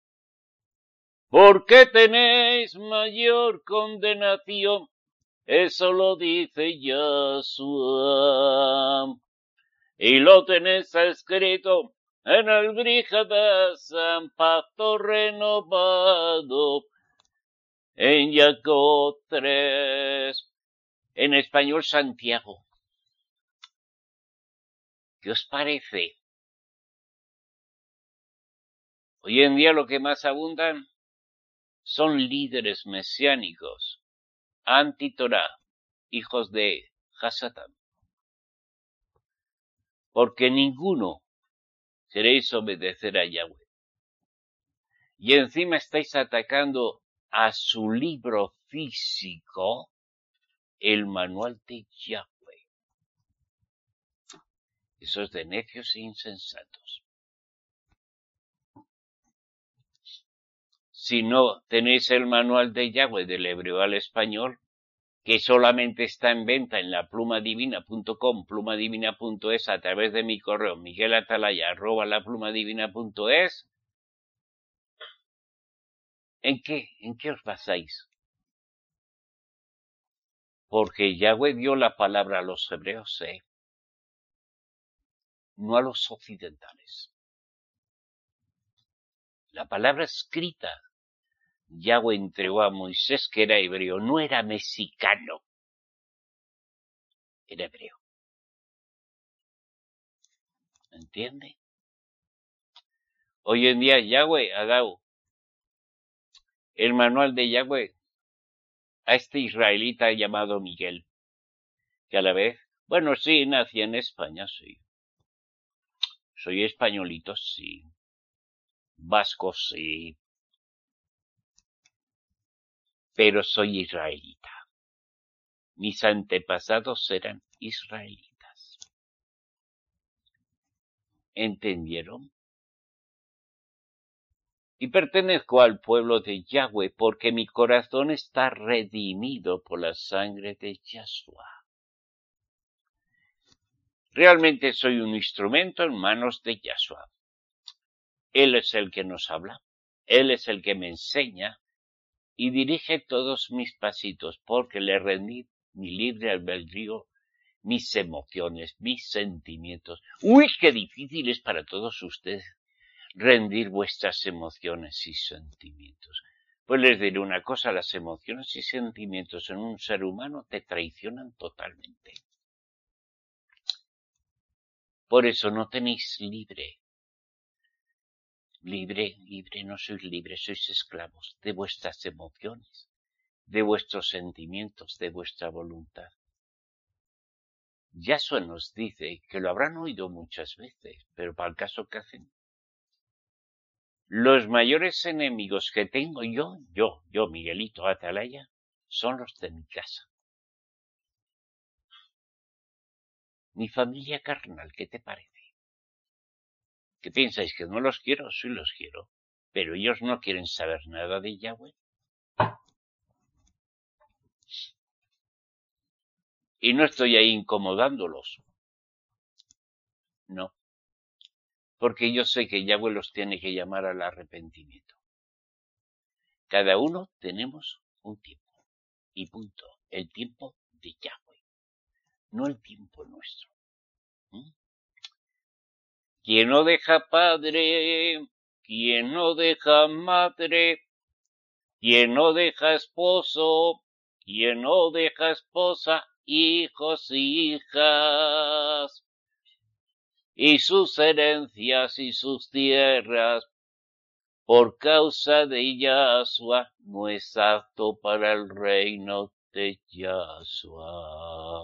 porque tenéis mayor condenación. Eso lo dice Yahshua. Y lo tenéis escrito en el Brihadas, pacto renovado, en Jacob tres, en español Santiago. ¿Qué os parece? Hoy en día lo que más abundan son líderes mesiánicos, anti-Torah, hijos de Hasatán. Porque ninguno queréis obedecer a Yahweh. Y encima estáis atacando a su libro físico, el manual de Yahweh. Eso es de necios e insensatos. Si no tenéis el manual de Yahweh del hebreo al español, que solamente está en venta en la pluma divina punto com, pluma divina punto es, a través de mi correo miguelatalaya arroba la pluma divina punto es, ¿en qué? ¿En qué os basáis? Porque Yahweh dio la palabra a los hebreos, ¿eh? No a los occidentales. la palabra escrita. Yahweh entregó a Moisés, que era hebreo, no era mexicano, era hebreo. ¿Entiende? Hoy en día Yahweh ha dado el manual de Yahweh a este israelita llamado Miguel, que a la vez, bueno, sí, nací en España, sí. Soy españolito, sí. Vasco, sí. Pero soy israelita. Mis antepasados eran israelitas. ¿Entendieron? Y pertenezco al pueblo de Yahweh porque mi corazón está redimido por la sangre de Yahshua. Realmente soy un instrumento en manos de Yahshua. Él es el que nos habla, Él es el que me enseña y dirige todos mis pasitos porque le rendí mi libre albedrío, mis emociones, mis sentimientos. ¡Uy, qué difícil es para todos ustedes rendir vuestras emociones y sentimientos! Pues les diré una cosa, las emociones y sentimientos en un ser humano te traicionan totalmente. Por eso no tenéis libre. Libre, libre, no sois libres, sois esclavos de vuestras emociones, de vuestros sentimientos, de vuestra voluntad. Yahshua nos dice, que lo habrán oído muchas veces, pero para el caso que hacen. Los mayores enemigos que tengo yo, yo, yo, Miguelito Atalaya, son los de mi casa. Mi familia carnal, ¿qué te parece? ¿Qué piensáis? ¿Que no los quiero? Sí los quiero. Pero ellos no quieren saber nada de Yahweh. Y no estoy ahí incomodándolos. No. Porque yo sé que Yahweh los tiene que llamar al arrepentimiento. Cada uno tenemos un tiempo. Y punto. El tiempo de Yahweh. No el tiempo nuestro. ¿Mm? Quien no deja padre, quien no deja madre, quien no deja esposo, quien no deja esposa, hijos y hijas, y sus herencias y sus tierras, por causa de Yahshua, no es apto para el reino de Yahshua.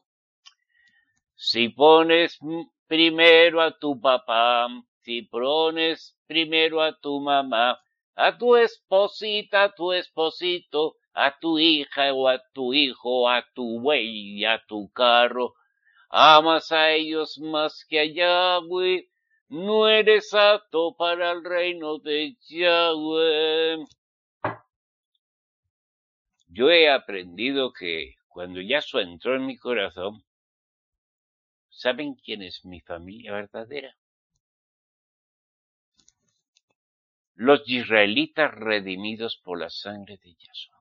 Si pones primero a tu papá, si pones primero a tu mamá, a tu esposita, a tu esposito, a tu hija o a tu hijo, a tu buey y a tu carro, amas a ellos más que a Yahweh, no eres apto para el reino de Yahweh. Yo he aprendido que cuando Yahshua entró en mi corazón, ¿saben quién es mi familia verdadera? Los israelitas redimidos por la sangre de Yahshua.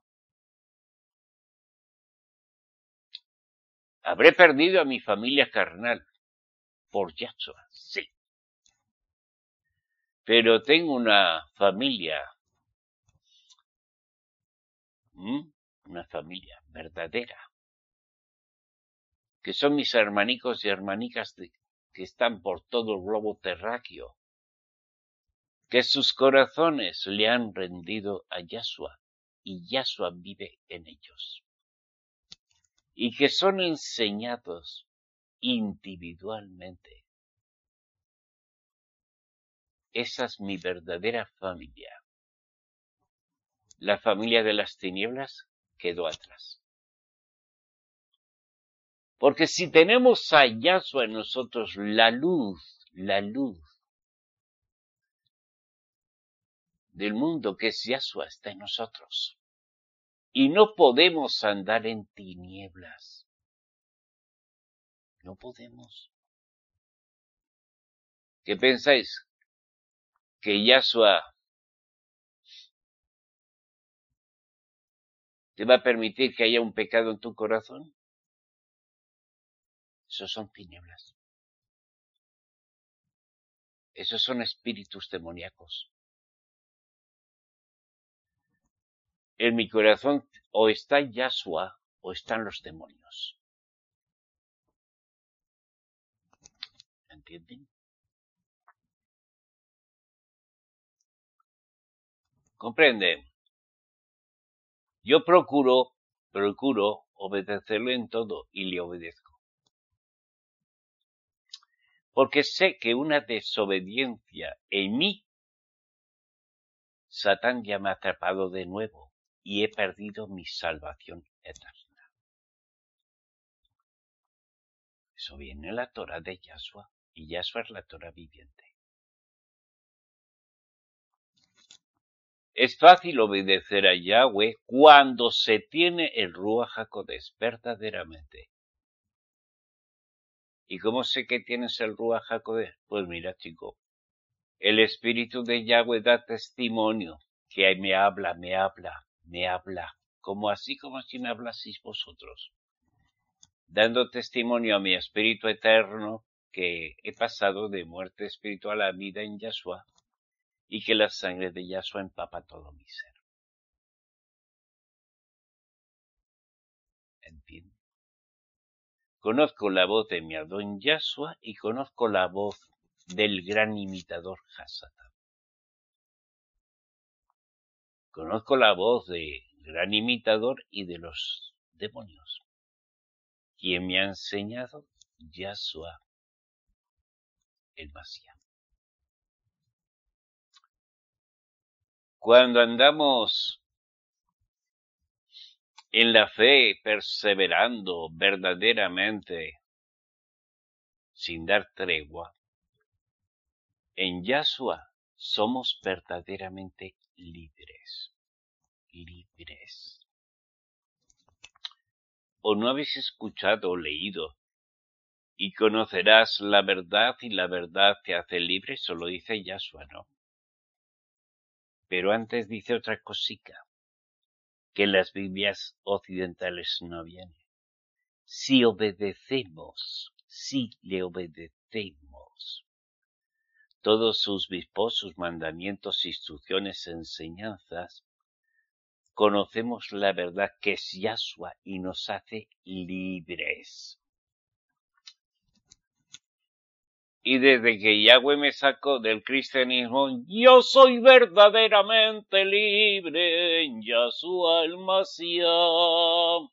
¿Habré perdido a mi familia carnal por Yahshua? Sí. Pero tengo una familia, ¿m? una familia verdadera, que son mis hermanicos y hermanicas de, que están por todo el globo terráqueo, que sus corazones le han rendido a Yahshua y Yahshua vive en ellos. Y que son enseñados individualmente. Esa es mi verdadera familia. La familia de las tinieblas quedó atrás. Porque si tenemos a Yahshua en nosotros, la luz, la luz del mundo que es Yahshua está en nosotros. Y no podemos andar en tinieblas. No podemos. ¿Qué pensáis? ¿Que Yahshua te va a permitir que haya un pecado en tu corazón? Esos son tinieblas. Esos son espíritus demoníacos. en mi corazón o está Yahshua o están los demonios. ¿Entienden? ¿Comprenden? Yo procuro, procuro obedecerle en todo y le obedezco. Porque sé que una desobediencia en mí, Satán ya me ha atrapado de nuevo y he perdido mi salvación eterna. Eso viene en la Torah de Yahshua y Yahshua es la Torah viviente. Es fácil obedecer a Yahweh cuando se tiene el Ruach HaKodesh verdaderamente. ¿Y cómo sé que tienes el Ruach HaKodesh? Pues mira, chico, el Espíritu de Yahweh da testimonio que me habla, me habla, me habla, como así como si me hablaseis vosotros, dando testimonio a mi Espíritu eterno que he pasado de muerte espiritual a vida en Yahshua y que la sangre de Yahshua empapa todo mi ser. ¿Entiendes? Conozco la voz de mi Adón Yahshua y conozco la voz del gran imitador Hasatán. Conozco la voz del gran imitador y de los demonios. ¿Quién me ha enseñado? Yahshua, el Mashiach. Cuando andamos en la fe, perseverando verdaderamente, sin dar tregua, en Yahshua somos verdaderamente libres. Libres. ¿O no habéis escuchado o leído? Y conocerás la verdad y la verdad te hace libre, eso lo dice Yahshua, ¿no? Pero antes dice otra cosica, que en las Biblias occidentales no viene. Si obedecemos, si le obedecemos todos sus dispos, sus mandamientos, instrucciones, enseñanzas, conocemos la verdad que es Yahshua y nos hace libres. Y desde que Yahweh me sacó del cristianismo, yo soy verdaderamente libre en Yahshua el Mashiach.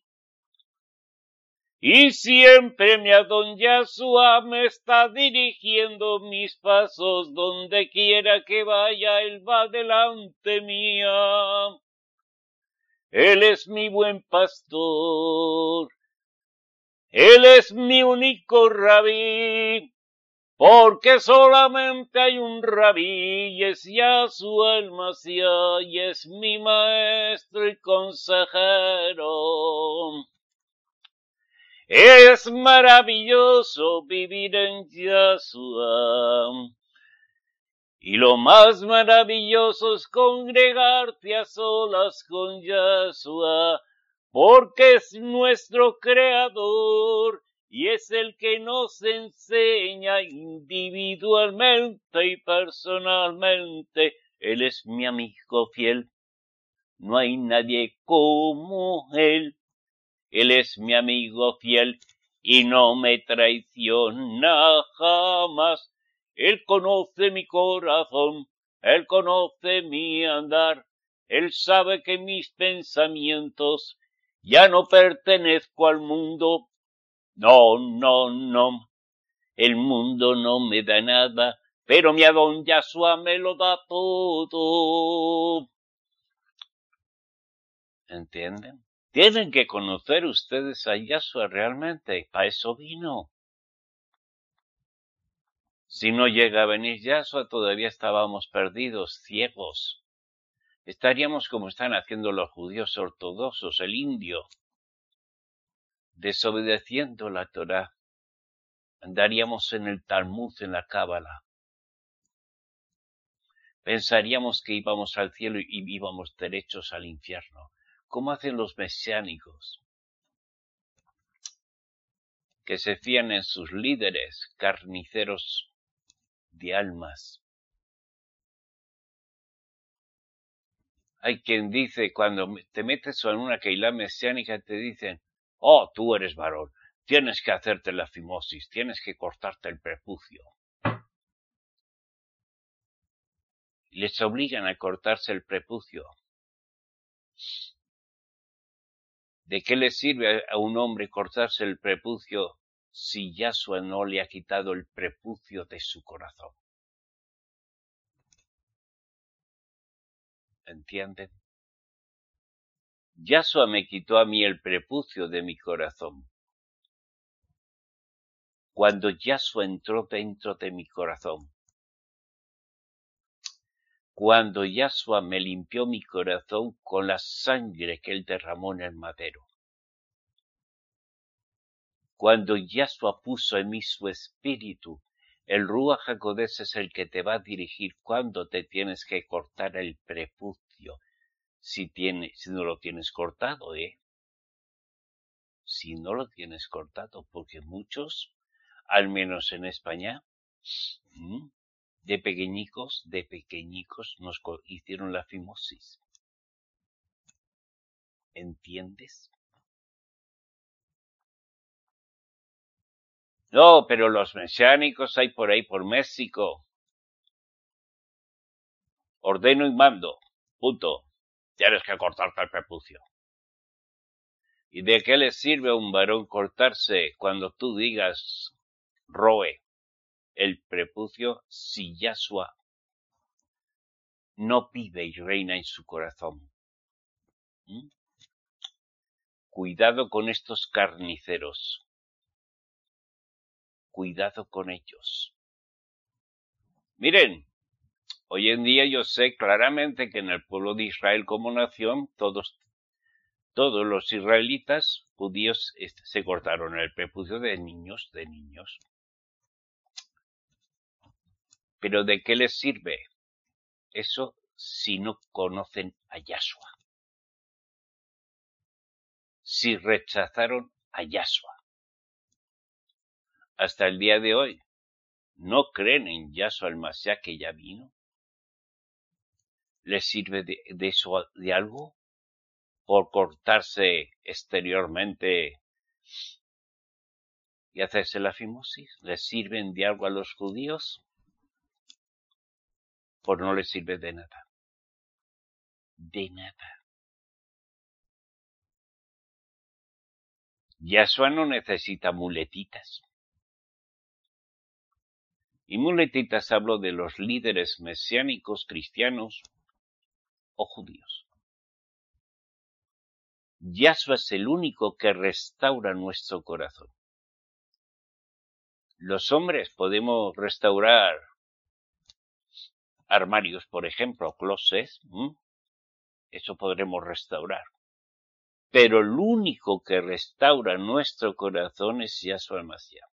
Y siempre mi Adón Yahshua me está dirigiendo mis pasos, donde quiera que vaya, Él va delante mía. Él es mi buen pastor, Él es mi único rabí, porque solamente hay un rabí, y es Yahshua el Mashiach, y es mi maestro y consejero. Es maravilloso vivir en Yahshua. Y lo más maravilloso es congregarte a solas con Yahshua, porque es nuestro Creador y es el que nos enseña individualmente y personalmente. Él es mi amigo fiel. No hay nadie como Él. Él es mi amigo fiel y no me traiciona jamás. Él conoce mi corazón, Él conoce mi andar, Él sabe que mis pensamientos ya no pertenezco al mundo. No, no, no, el mundo no me da nada, pero mi Adón Yahshua me lo da todo. ¿Entienden? Tienen que conocer ustedes a Yahshua realmente, para eso vino. Si no llega a venir Yahshua, todavía estábamos perdidos, ciegos. Estaríamos como están haciendo los judíos ortodoxos, el indio, desobedeciendo la Torá. Andaríamos en el Talmud, en la Cábala. Pensaríamos que íbamos al cielo y íbamos derechos al infierno, como hacen los mesiánicos, que se fían en sus líderes, carniceros de almas. Hay quien dice, cuando te metes en una keilá mesiánica, te dicen, oh, tú eres varón, tienes que hacerte la fimosis, tienes que cortarte el prepucio. Les obligan a cortarse el prepucio. ¿De qué le sirve a un hombre cortarse el prepucio si Yahshua no le ha quitado el prepucio de su corazón? ¿Entienden? Yahshua me quitó a mí el prepucio de mi corazón. Cuando Yahshua entró dentro de mi corazón, cuando Yahshua me limpió mi corazón con la sangre que él derramó en el madero, cuando Yahshua puso en mí su espíritu, el Ruach HaKodesh es el que te va a dirigir cuando te tienes que cortar el prepucio, si, tiene, si no lo tienes cortado, ¿eh? Si no lo tienes cortado, porque muchos, al menos en España, de pequeñicos, de pequeñicos nos hicieron la fimosis. ¿Entiendes? No, pero los mesiánicos hay por ahí, por México. Ordeno y mando. Punto. Tienes que cortarte el prepucio. ¿Y de qué le sirve a un varón cortarse cuando tú digas, roe, el prepucio si Yahshua no vive y reina en su corazón? ¿Mm? Cuidado con estos carniceros. Cuidado con ellos. Miren, hoy en día yo sé claramente que en el pueblo de Israel como nación, todos, todos los israelitas judíos este, se cortaron el prepucio de niños, de niños. Pero ¿de qué les sirve eso si no conocen a Yahshua? Si rechazaron a Yahshua. Hasta el día de hoy, ¿no creen en Yahshua el Mashiach que ya vino? ¿Les sirve de, de eso de algo? Por cortarse exteriormente y hacerse la fimosis. ¿Les sirven de algo a los judíos? Pues no les sirve de nada. De nada. Yahshua no necesita muletitas. Y muletitas hablo de los líderes mesiánicos cristianos o judíos. Yahshua es el único que restaura nuestro corazón. Los hombres podemos restaurar armarios, por ejemplo, closets, ¿m? Eso podremos restaurar. Pero el único que restaura nuestro corazón es Yahshua el Mashiach.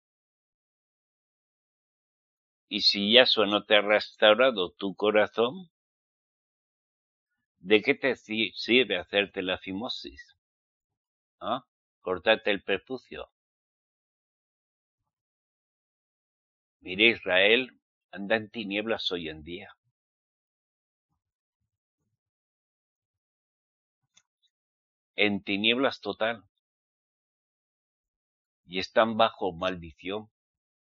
Y si Yahshua no te ha restaurado tu corazón, ¿de qué te sirve hacerte la fimosis? ¿Ah? Cortarte el prepucio. Mire, Israel anda en tinieblas hoy en día. En tinieblas total. Y están bajo maldición.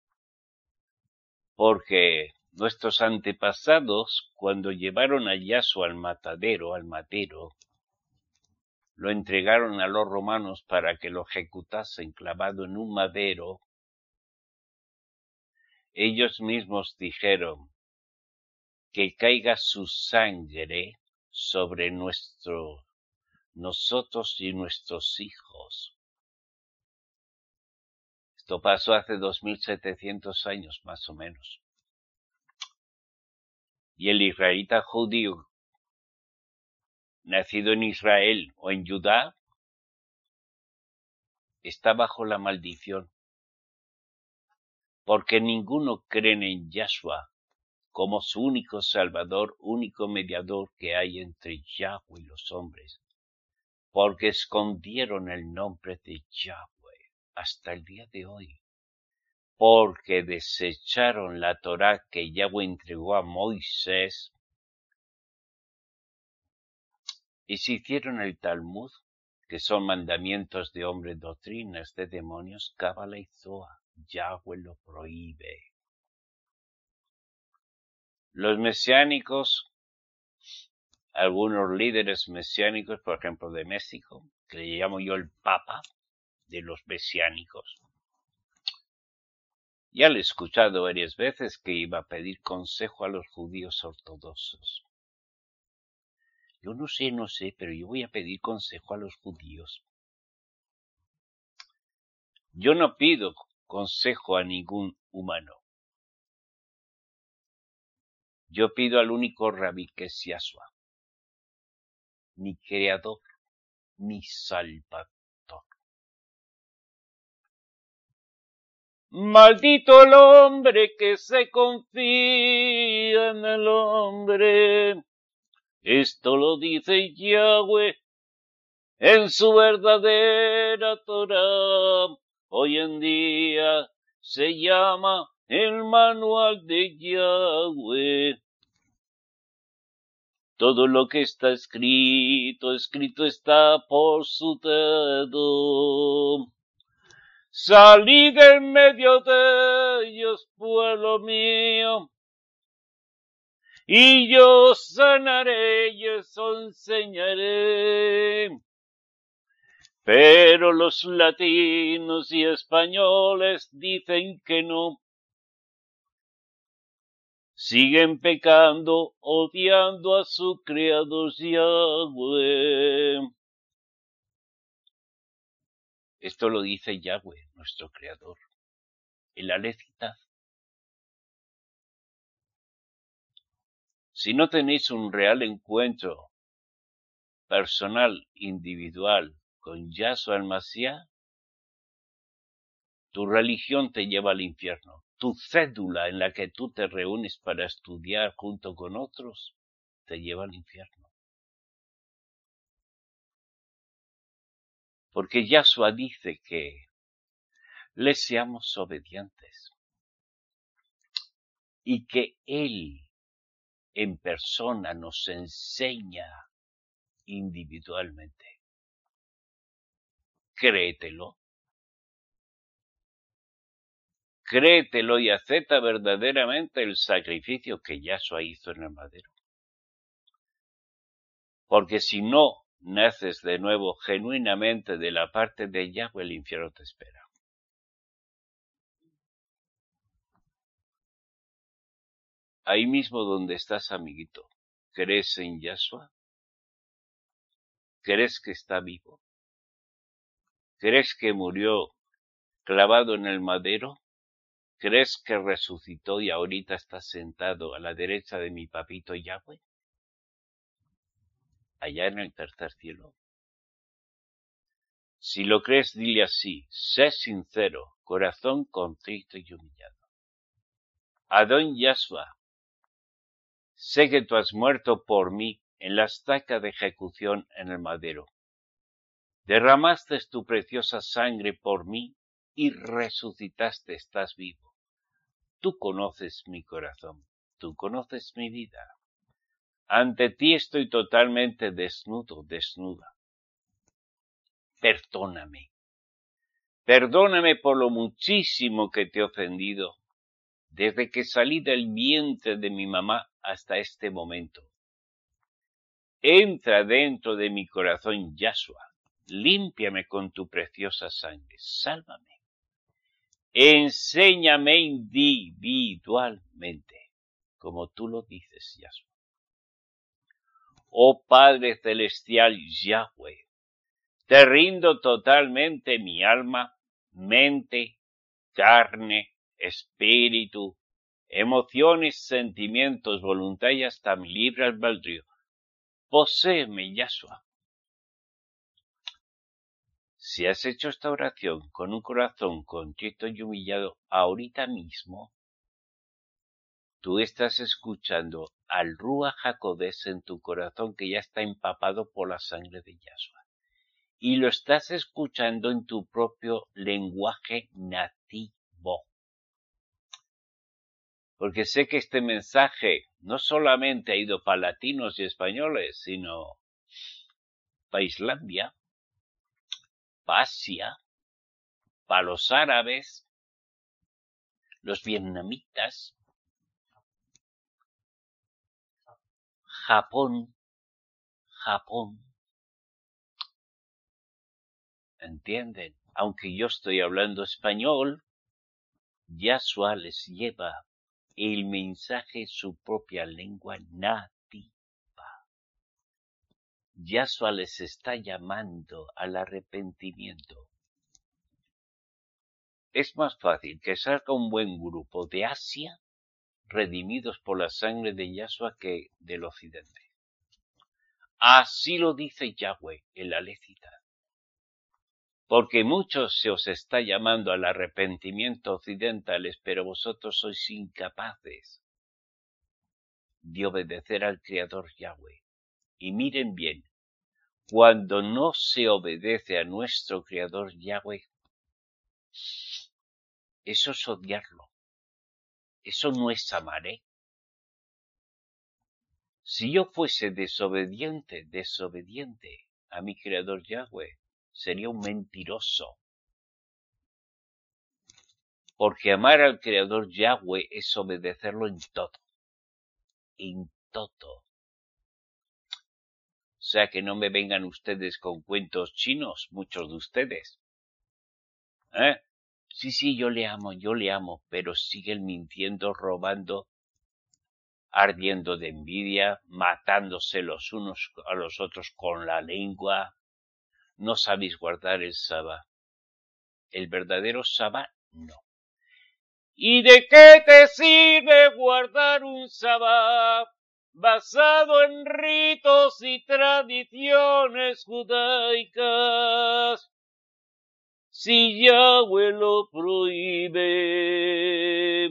Porque nuestros antepasados, cuando llevaron a Yahshua al matadero, al matero, lo entregaron a los romanos para que lo ejecutasen clavado en un madero. Ellos mismos dijeron que caiga su sangre sobre nuestro, nosotros y nuestros hijos. Esto pasó hace dos mil setecientos años, más o menos. Y el israelita judío, nacido en Israel o en Judá, está bajo la maldición. Porque ninguno cree en Yahshua como su único Salvador, único mediador que hay entre Yahweh y los hombres. Porque escondieron el nombre de Yahweh hasta el día de hoy. Porque desecharon la Torá que Yahweh entregó a Moisés y se hicieron el Talmud, que son mandamientos de hombres, doctrinas de demonios, Cábala y Zohar. Yahweh lo prohíbe. Los mesiánicos, algunos líderes mesiánicos, por ejemplo de México, que le llamo yo el Papa de los mesiánicos, ya le he escuchado varias veces que iba a pedir consejo a los judíos ortodoxos. Yo no sé, no sé, pero yo voy a pedir consejo a los judíos. Yo no pido consejo a ningún humano. Yo pido al único rabí que es Yahshua, mi creador, mi salvador. Maldito el hombre que se confía en el hombre. Esto lo dice Yahweh en su verdadera Torah. Hoy en día se llama el manual de Yahweh. Todo lo que está escrito, escrito está por su dedo. Salid en medio de ellos, pueblo mío, y yo sanaré y os enseñaré. Pero los latinos y españoles dicen que no. Siguen pecando, odiando a su creador Yahweh. Esto lo dice Yahweh, nuestro creador, en la Lecitad. Si no tenéis un real encuentro personal, individual, con Yahshua el Mashiach, tu religión te lleva al infierno. Tu cédula en la que tú te reúnes para estudiar junto con otros, te lleva al infierno. Porque Yahshua dice que le seamos obedientes y que Él en persona nos enseña individualmente. Créetelo. Créetelo y acepta verdaderamente el sacrificio que Yahshua hizo en el madero. Porque si no naces de nuevo genuinamente de la parte de Yahweh, el infierno te espera. Ahí mismo donde estás, amiguito, ¿crees en Yahshua? ¿Crees que está vivo? ¿Crees que murió clavado en el madero? ¿Crees que resucitó y ahorita está sentado a la derecha de mi papito Yahweh? Allá en el tercer cielo. Si lo crees, dile así, sé sincero, corazón contrito y humillado. Adón Yahshua, sé que tú has muerto por mí en la estaca de ejecución en el madero. Derramaste tu preciosa sangre por mí y resucitaste, estás vivo. Tú conoces mi corazón, tú conoces mi vida. Ante ti estoy totalmente desnudo, desnuda. Perdóname. Perdóname por lo muchísimo que te he ofendido desde que salí del vientre de mi mamá hasta este momento. Entra dentro de mi corazón, Yahshua. Límpiame con tu preciosa sangre. Sálvame. Enséñame individualmente, como tú lo dices, Yahshua. Oh Padre Celestial Yahweh, te rindo totalmente mi alma, mente, carne, espíritu, emociones, sentimientos, voluntad y hasta mi libre albedrío. Poséeme, Yahshua. Si has hecho esta oración con un corazón contrito y humillado ahorita mismo, tú estás escuchando al Ruach HaKodesh en tu corazón que ya está empapado por la sangre de Yahshua. Y lo estás escuchando en tu propio lenguaje nativo. Porque sé que este mensaje no solamente ha ido para latinos y españoles, sino para Islandia, para Asia, para los árabes, los vietnamitas, Japón, Japón. ¿Entienden? Aunque yo estoy hablando español, Yahshua les lleva el mensaje en su propia lengua nativa. Yahshua les está llamando al arrepentimiento. Es más fácil que salga un buen grupo de Asia, redimidos por la sangre de Yahshua, que del occidente. Así lo dice Yahweh en la Lécita. Porque muchos se os está llamando al arrepentimiento occidentales, pero vosotros sois incapaces de obedecer al Creador Yahweh. Y miren bien, cuando no se obedece a nuestro Creador Yahweh, eso es odiarlo. Eso no es amar, ¿eh? Si yo fuese desobediente, desobediente a mi Creador Yahweh, sería un mentiroso. Porque amar al Creador Yahweh es obedecerlo en todo. En todo. O sea, que no me vengan ustedes con cuentos chinos, muchos de ustedes. ¿Eh? Sí, sí, yo le amo, yo le amo, pero siguen mintiendo, robando, ardiendo de envidia, matándose los unos a los otros con la lengua. No sabéis guardar el sabbat. El verdadero sabbat, no. ¿Y de qué te sirve guardar un sabbat basado en ritos y tradiciones judaicas si Yahweh lo prohíbe?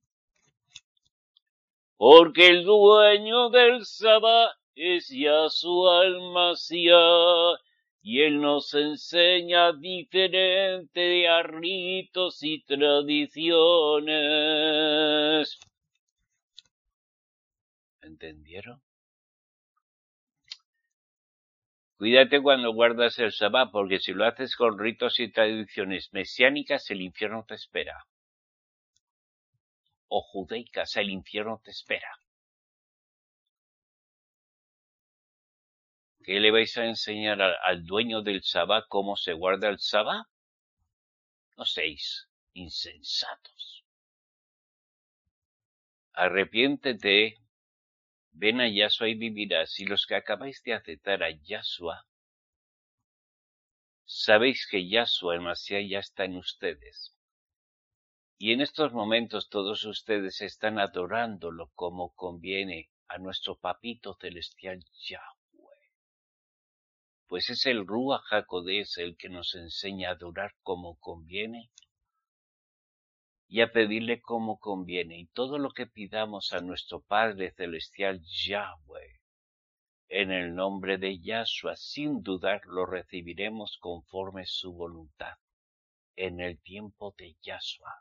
Porque el dueño del sabbat es Yahshua el Mashiach, y él nos enseña diferente a ritos y tradiciones. ¿Entendieron? Cuídate cuando guardas el sabbat, porque si lo haces con ritos y tradiciones mesiánicas, el infierno te espera. O judaicas, el infierno te espera. ¿Qué le vais a enseñar al, al dueño del sabbat cómo se guarda el sabbat? No seáis insensatos. Arrepiéntete, ven a Yahshua y vivirás. Y los que acabáis de aceptar a Yahshua, sabéis que Yahshua el Mashiach ya está en ustedes. Y en estos momentos todos ustedes están adorándolo como conviene a nuestro papito celestial Yahweh. Pues es el Ruach HaKodesh el que nos enseña a adorar como conviene y a pedirle como conviene. Y todo lo que pidamos a nuestro Padre celestial Yahweh, en el nombre de Yahshua, sin dudar lo recibiremos conforme su voluntad, en el tiempo de Yahshua.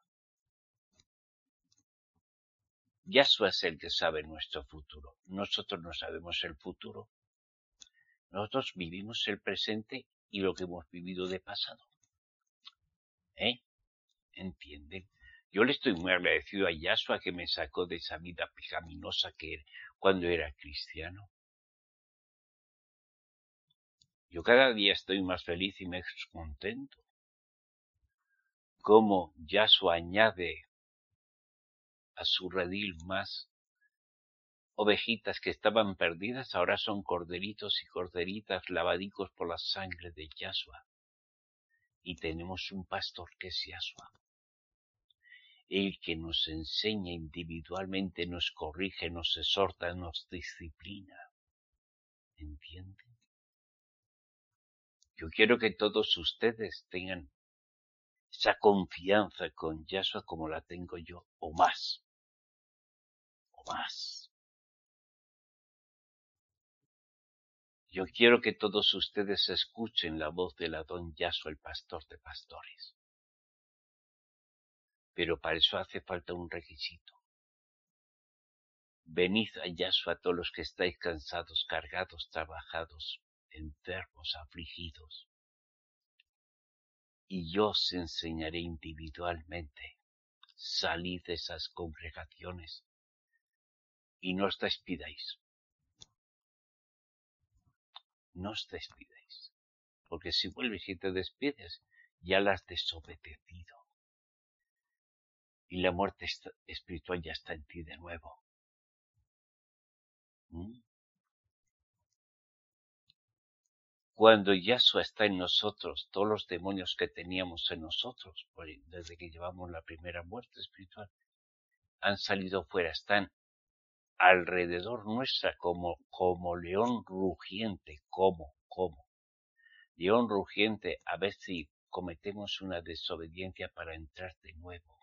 Yahshua es el que sabe nuestro futuro. Nosotros no sabemos el futuro. Nosotros vivimos el presente y lo que hemos vivido de pasado. ¿Eh? ¿Entienden? Yo le estoy muy agradecido a Yahshua que me sacó de esa vida pecaminosa que era cuando era cristiano. Yo cada día estoy más feliz y más contento. Como Yahshua añade a su redil más ovejitas que estaban perdidas, ahora son corderitos y corderitas lavadicos por la sangre de Yahshua. Y tenemos un pastor que es Yahshua. El que nos enseña individualmente, nos corrige, nos exhorta, nos disciplina. ¿Entienden? Yo quiero que todos ustedes tengan esa confianza con Yahshua como la tengo yo, o más. O más. Yo quiero que todos ustedes escuchen la voz del Adón Yahshua, el pastor de pastores. Pero para eso hace falta un requisito. Venid a Yahshua todos los que estáis cansados, cargados, trabajados, enfermos, afligidos. Y yo os enseñaré individualmente. Salid de esas congregaciones y no os despidáis. No os despidáis. Porque si vuelves y te despides, ya la has desobedecido. Y la muerte espiritual ya está en ti de nuevo. ¿Mm? Cuando Yahshua está en nosotros, todos los demonios que teníamos en nosotros, desde que llevamos la primera muerte espiritual, han salido fuera, están alrededor nuestra como, como león rugiente, como, como. León rugiente, a ver si cometemos una desobediencia para entrar de nuevo.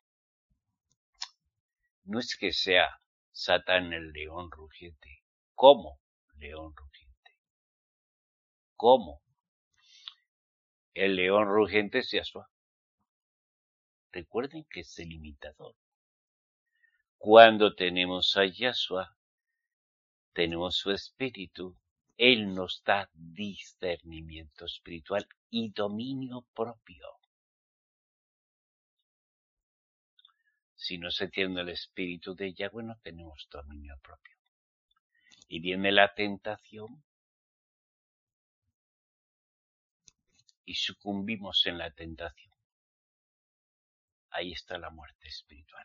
No es que sea Satán el león rugiente, como león rugiente. ¿Cómo? El león rugiente es Yahshua. Recuerden que es el imitador. Cuando tenemos a Yahshua, tenemos su espíritu, Él nos da discernimiento espiritual y dominio propio. Si no se tiene el espíritu de Yahweh, no tenemos dominio propio. Y viene la tentación y sucumbimos en la tentación. Ahí está la muerte espiritual.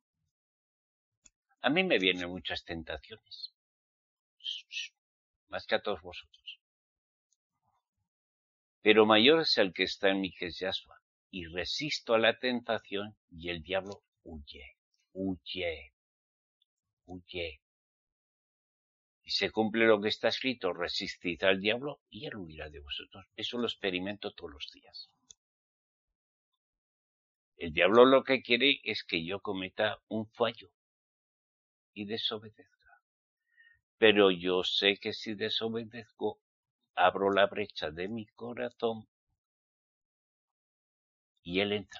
A mí me vienen muchas tentaciones, más que a todos vosotros. Pero mayor es el que está en mí, que es Yahshua, y resisto a la tentación y el diablo huye, huye, huye. Y se cumple lo que está escrito, resistid al diablo y él huirá de vosotros. Eso lo experimento todos los días. El diablo lo que quiere es que yo cometa un fallo y desobedezca. Pero yo sé que si desobedezco, abro la brecha de mi corazón y él entra.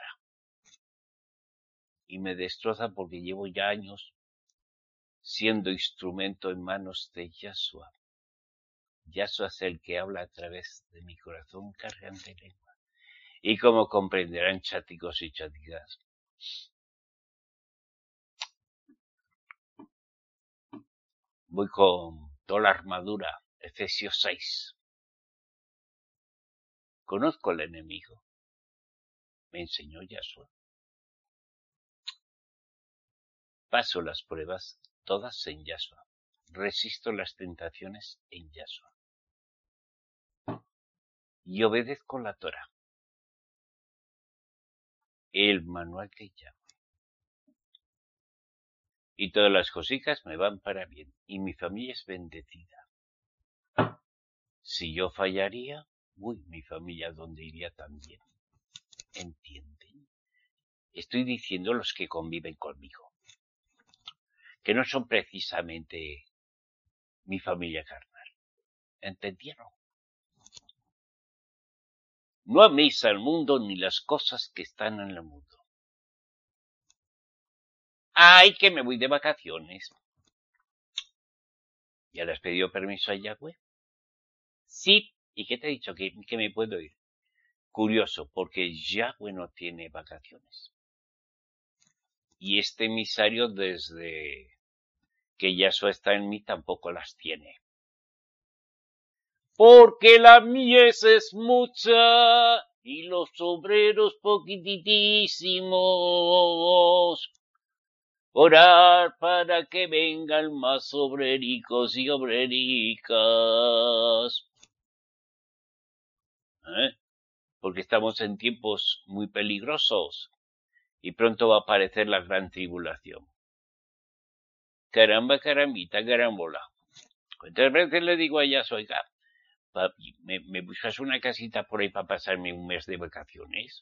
Y me destroza porque llevo ya años siendo instrumento en manos de Yahshua. Yahshua es el que habla a través de mi corazón cargante lengua. Y como comprenderán cháticos y cháticas, voy con toda la armadura, Efesios seis. Conozco al enemigo. Me enseñó Yahshua. Paso las pruebas todas en Yahshua. Resisto las tentaciones en Yahshua. Y obedezco la Torah. El manual de Yahweh. Y todas las cositas me van para bien. Y mi familia es bendecida. Si yo fallaría, uy, mi familia dónde iría también. ¿Entienden? Estoy diciendo los que conviven conmigo. Que no son precisamente mi familia carnal. ¿Entendieron? No améis al mundo ni las cosas que están en el mundo. ¡Ay, que me voy de vacaciones! ¿Ya le has pedido permiso a Yahweh? Sí. ¿Y qué te he dicho? Que, que me puedo ir. Curioso, porque Yahweh no tiene vacaciones. Y este emisario, desde que Yahshua está en mí, tampoco las tiene. Porque la mies es mucha y los obreros poquititísimos. Orar para que vengan más obrericos y obrericas. ¿Eh? Porque estamos en tiempos muy peligrosos y pronto va a aparecer la gran tribulación. Caramba, carambita, carambola. ¿Cuántas veces le digo a Yahshua, oiga, papi, ¿me, ¿me buscas una casita por ahí para pasarme un mes de vacaciones?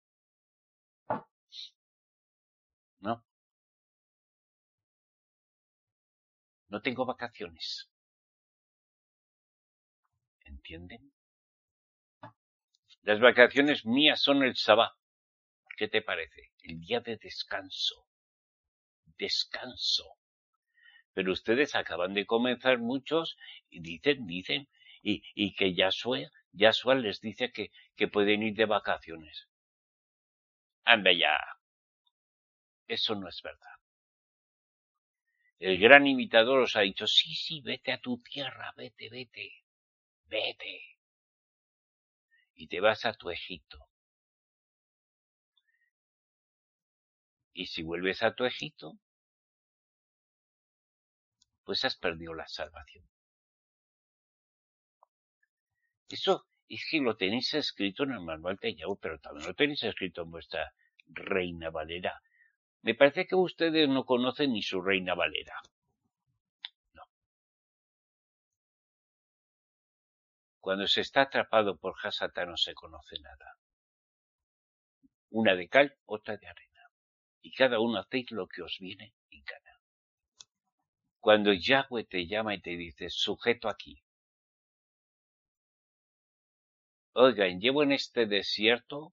No. No tengo vacaciones. ¿Entienden? Las vacaciones mías son el Sabá. ¿Qué te parece? El día de descanso. Descanso. Pero ustedes acaban de comenzar muchos y dicen, dicen, y, y que Yahshua, Yahshua les dice que, que pueden ir de vacaciones. Anda ya. Eso no es verdad. El gran imitador os ha dicho, sí, sí, vete a tu tierra, vete, vete, vete. Y te vas a tu Egipto. Y si vuelves a tu Egipto, pues has perdido la salvación. Eso es que lo tenéis escrito en el manual de Yahweh, pero también lo tenéis escrito en vuestra Reina Valera. Me parece que ustedes no conocen ni su Reina Valera. No. Cuando se está atrapado por Hasatán no se conoce nada. Una de cal, otra de arena. Y cada uno hacéis lo que os viene en gana. Cuando Yahweh te llama y te dice, sujeto aquí. Oigan, llevo en este desierto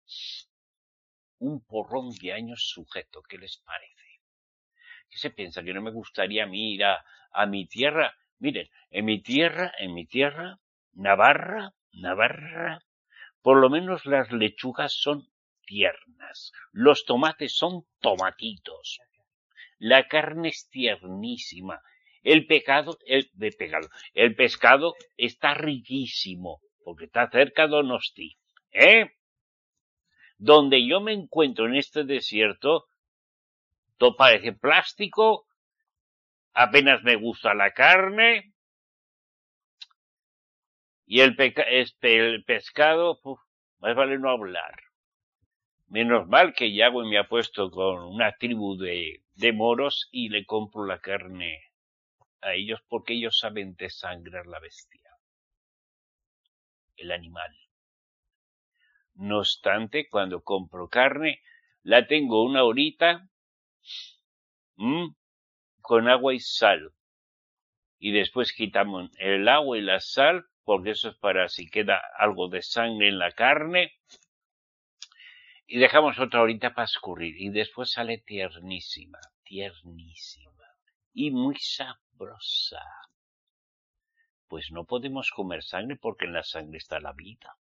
un porrón de años sujeto. ¿Qué les parece? ¿Qué se piensa? ¿Que no me gustaría a mí ir a, a mi tierra? Miren, en mi tierra, en mi tierra, Navarra, Navarra, por lo menos las lechugas son tiernas. Los tomates son tomatitos. La carne es tiernísima. El pecado, el, de pecado, el pescado está riquísimo, porque está cerca de Donosti. ¿Eh? Donde yo me encuentro en este desierto, todo parece plástico, apenas me gusta la carne, y el, peca el pescado, uf, más vale no hablar. Menos mal que Yahweh me ha puesto con una tribu de, de moros y le compro la carne a ellos porque ellos saben desangrar la bestia, el animal. No obstante, cuando compro carne, la tengo una horita mmm, con agua y sal. Y después quitamos el agua y la sal, porque eso es para si queda algo de sangre en la carne. Y dejamos otra horita para escurrir. Y después sale tiernísima, tiernísima. Y muy sabrosa. Pues no podemos comer sangre porque en la sangre está la vida.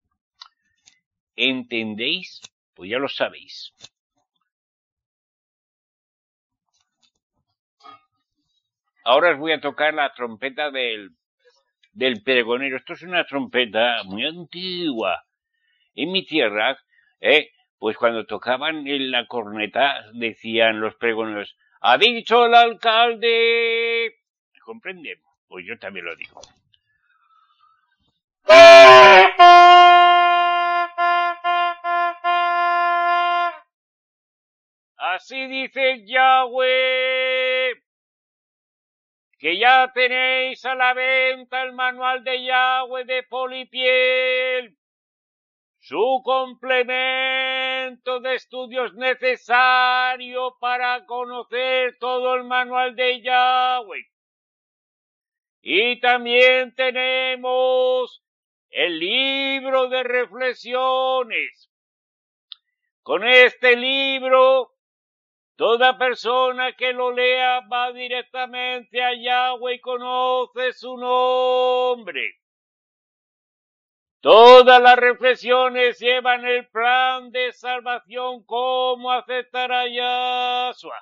¿Entendéis? Pues ya lo sabéis. Ahora os voy a tocar la trompeta del, del pregonero. Esto es una trompeta muy antigua. En mi tierra, eh, pues cuando tocaban en la corneta, decían los pregoneros, ¡ha dicho el alcalde! ¿Comprenden? Pues yo también lo digo. Así dice Yahweh, que ya tenéis a la venta el manual de Yahweh de Polipiel, su complemento de estudios necesario para conocer todo el manual de Yahweh. Y también tenemos el libro de reflexiones. Con este libro, toda persona que lo lea va directamente a Yahweh y conoce su nombre. Todas las reflexiones llevan el plan de salvación, cómo aceptar a Yahshua.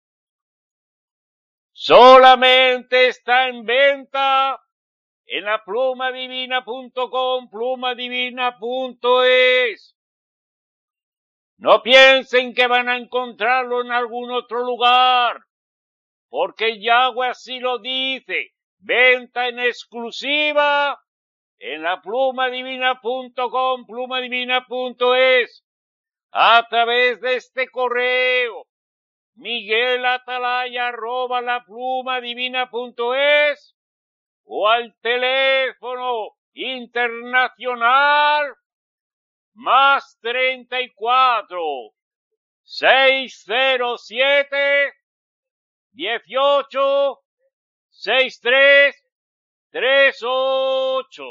Solamente está en venta en la pluma divina punto com, pluma divina punto es. No piensen que van a encontrarlo en algún otro lugar, porque Yahweh así lo dice. Venta en exclusiva en la pluma divina punto com, pluma divina punto es, a través de este correo, Miguel Atalaya arroba la pluma divina punto es, o al teléfono internacional más treinta y cuatro, seiscientos siete, dieciocho, sesenta y tres, treinta y ocho.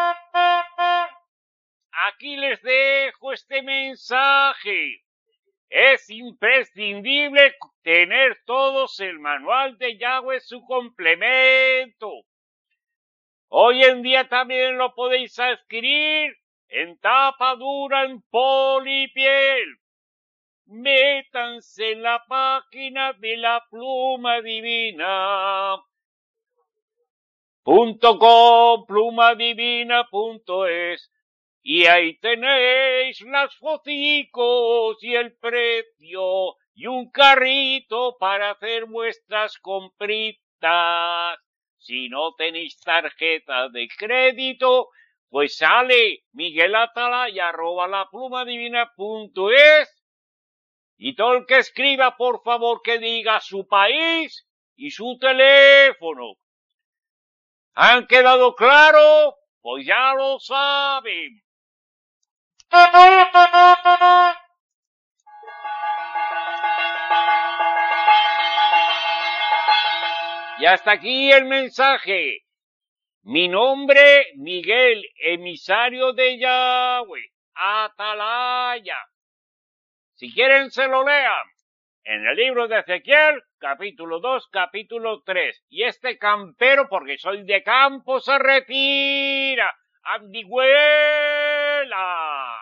Aquí les dejo este mensaje. es imprescindible tener todos el manual de Yahweh, su complemento. Hoy en día también lo podéis adquirir en tapa dura, en polipiel. Métanse en la página de la Pluma Divina. Punto com, plumadivina.es, y ahí tenéis las foticos y el precio y un carrito para hacer vuestras compritas. Si no tenéis tarjeta de crédito, pues sale Miguel Atalaya arroba la plumadivina.es, y todo el que escriba, por favor, que diga su país y su teléfono. ¿Han quedado claro? Pues ya lo saben. Y hasta aquí el mensaje. Mi nombre, Miguel, emisario de Yahweh, Atalaya. Si quieren se lo lean en el libro de Ezequiel, capítulo dos, capítulo tres. Y este campero, porque soy de campo, se retira. ¡Andigüela!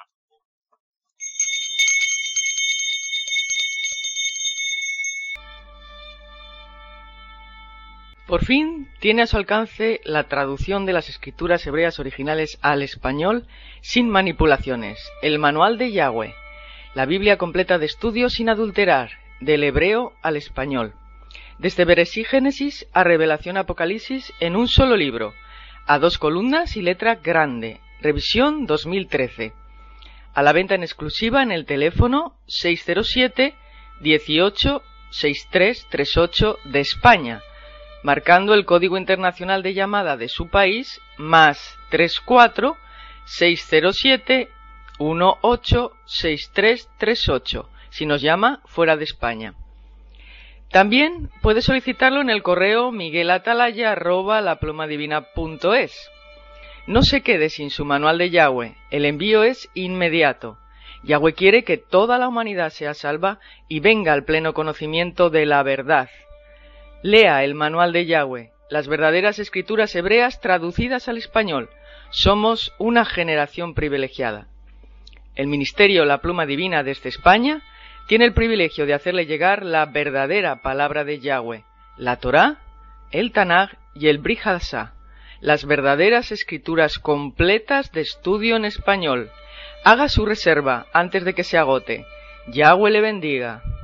Por fin tiene a su alcance la traducción de las escrituras hebreas originales al español sin manipulaciones, el Manual de Yahweh, la Biblia completa de estudio sin adulterar, del hebreo al español, desde Bereshí Génesis a Revelación Apocalipsis en un solo libro, a dos columnas y letra grande, revisión dos mil trece, a la venta en exclusiva en el teléfono seis cero siete, dieciocho, sesenta y tres treinta y ocho de España, marcando el código internacional de llamada de su país, más treinta y cuatro, seiscientos siete, dieciocho, sesenta y tres treinta y ocho, si nos llama fuera de España. También puede solicitarlo en el correo miguelatalaya arroba la plumadivina.es. No se quede sin su manual de Yahweh, el envío es inmediato. Yahweh quiere que toda la humanidad sea salva y venga al pleno conocimiento de la verdad. Lea el manual de Yahweh, las verdaderas escrituras hebreas traducidas al español. Somos una generación privilegiada. El Ministerio La Pluma Divina desde España tiene el privilegio de hacerle llegar la verdadera palabra de Yahweh, la Torá, el Tanaj y el Brit Hadashah, las verdaderas escrituras completas de estudio en español. Haga su reserva antes de que se agote. Yahweh le bendiga.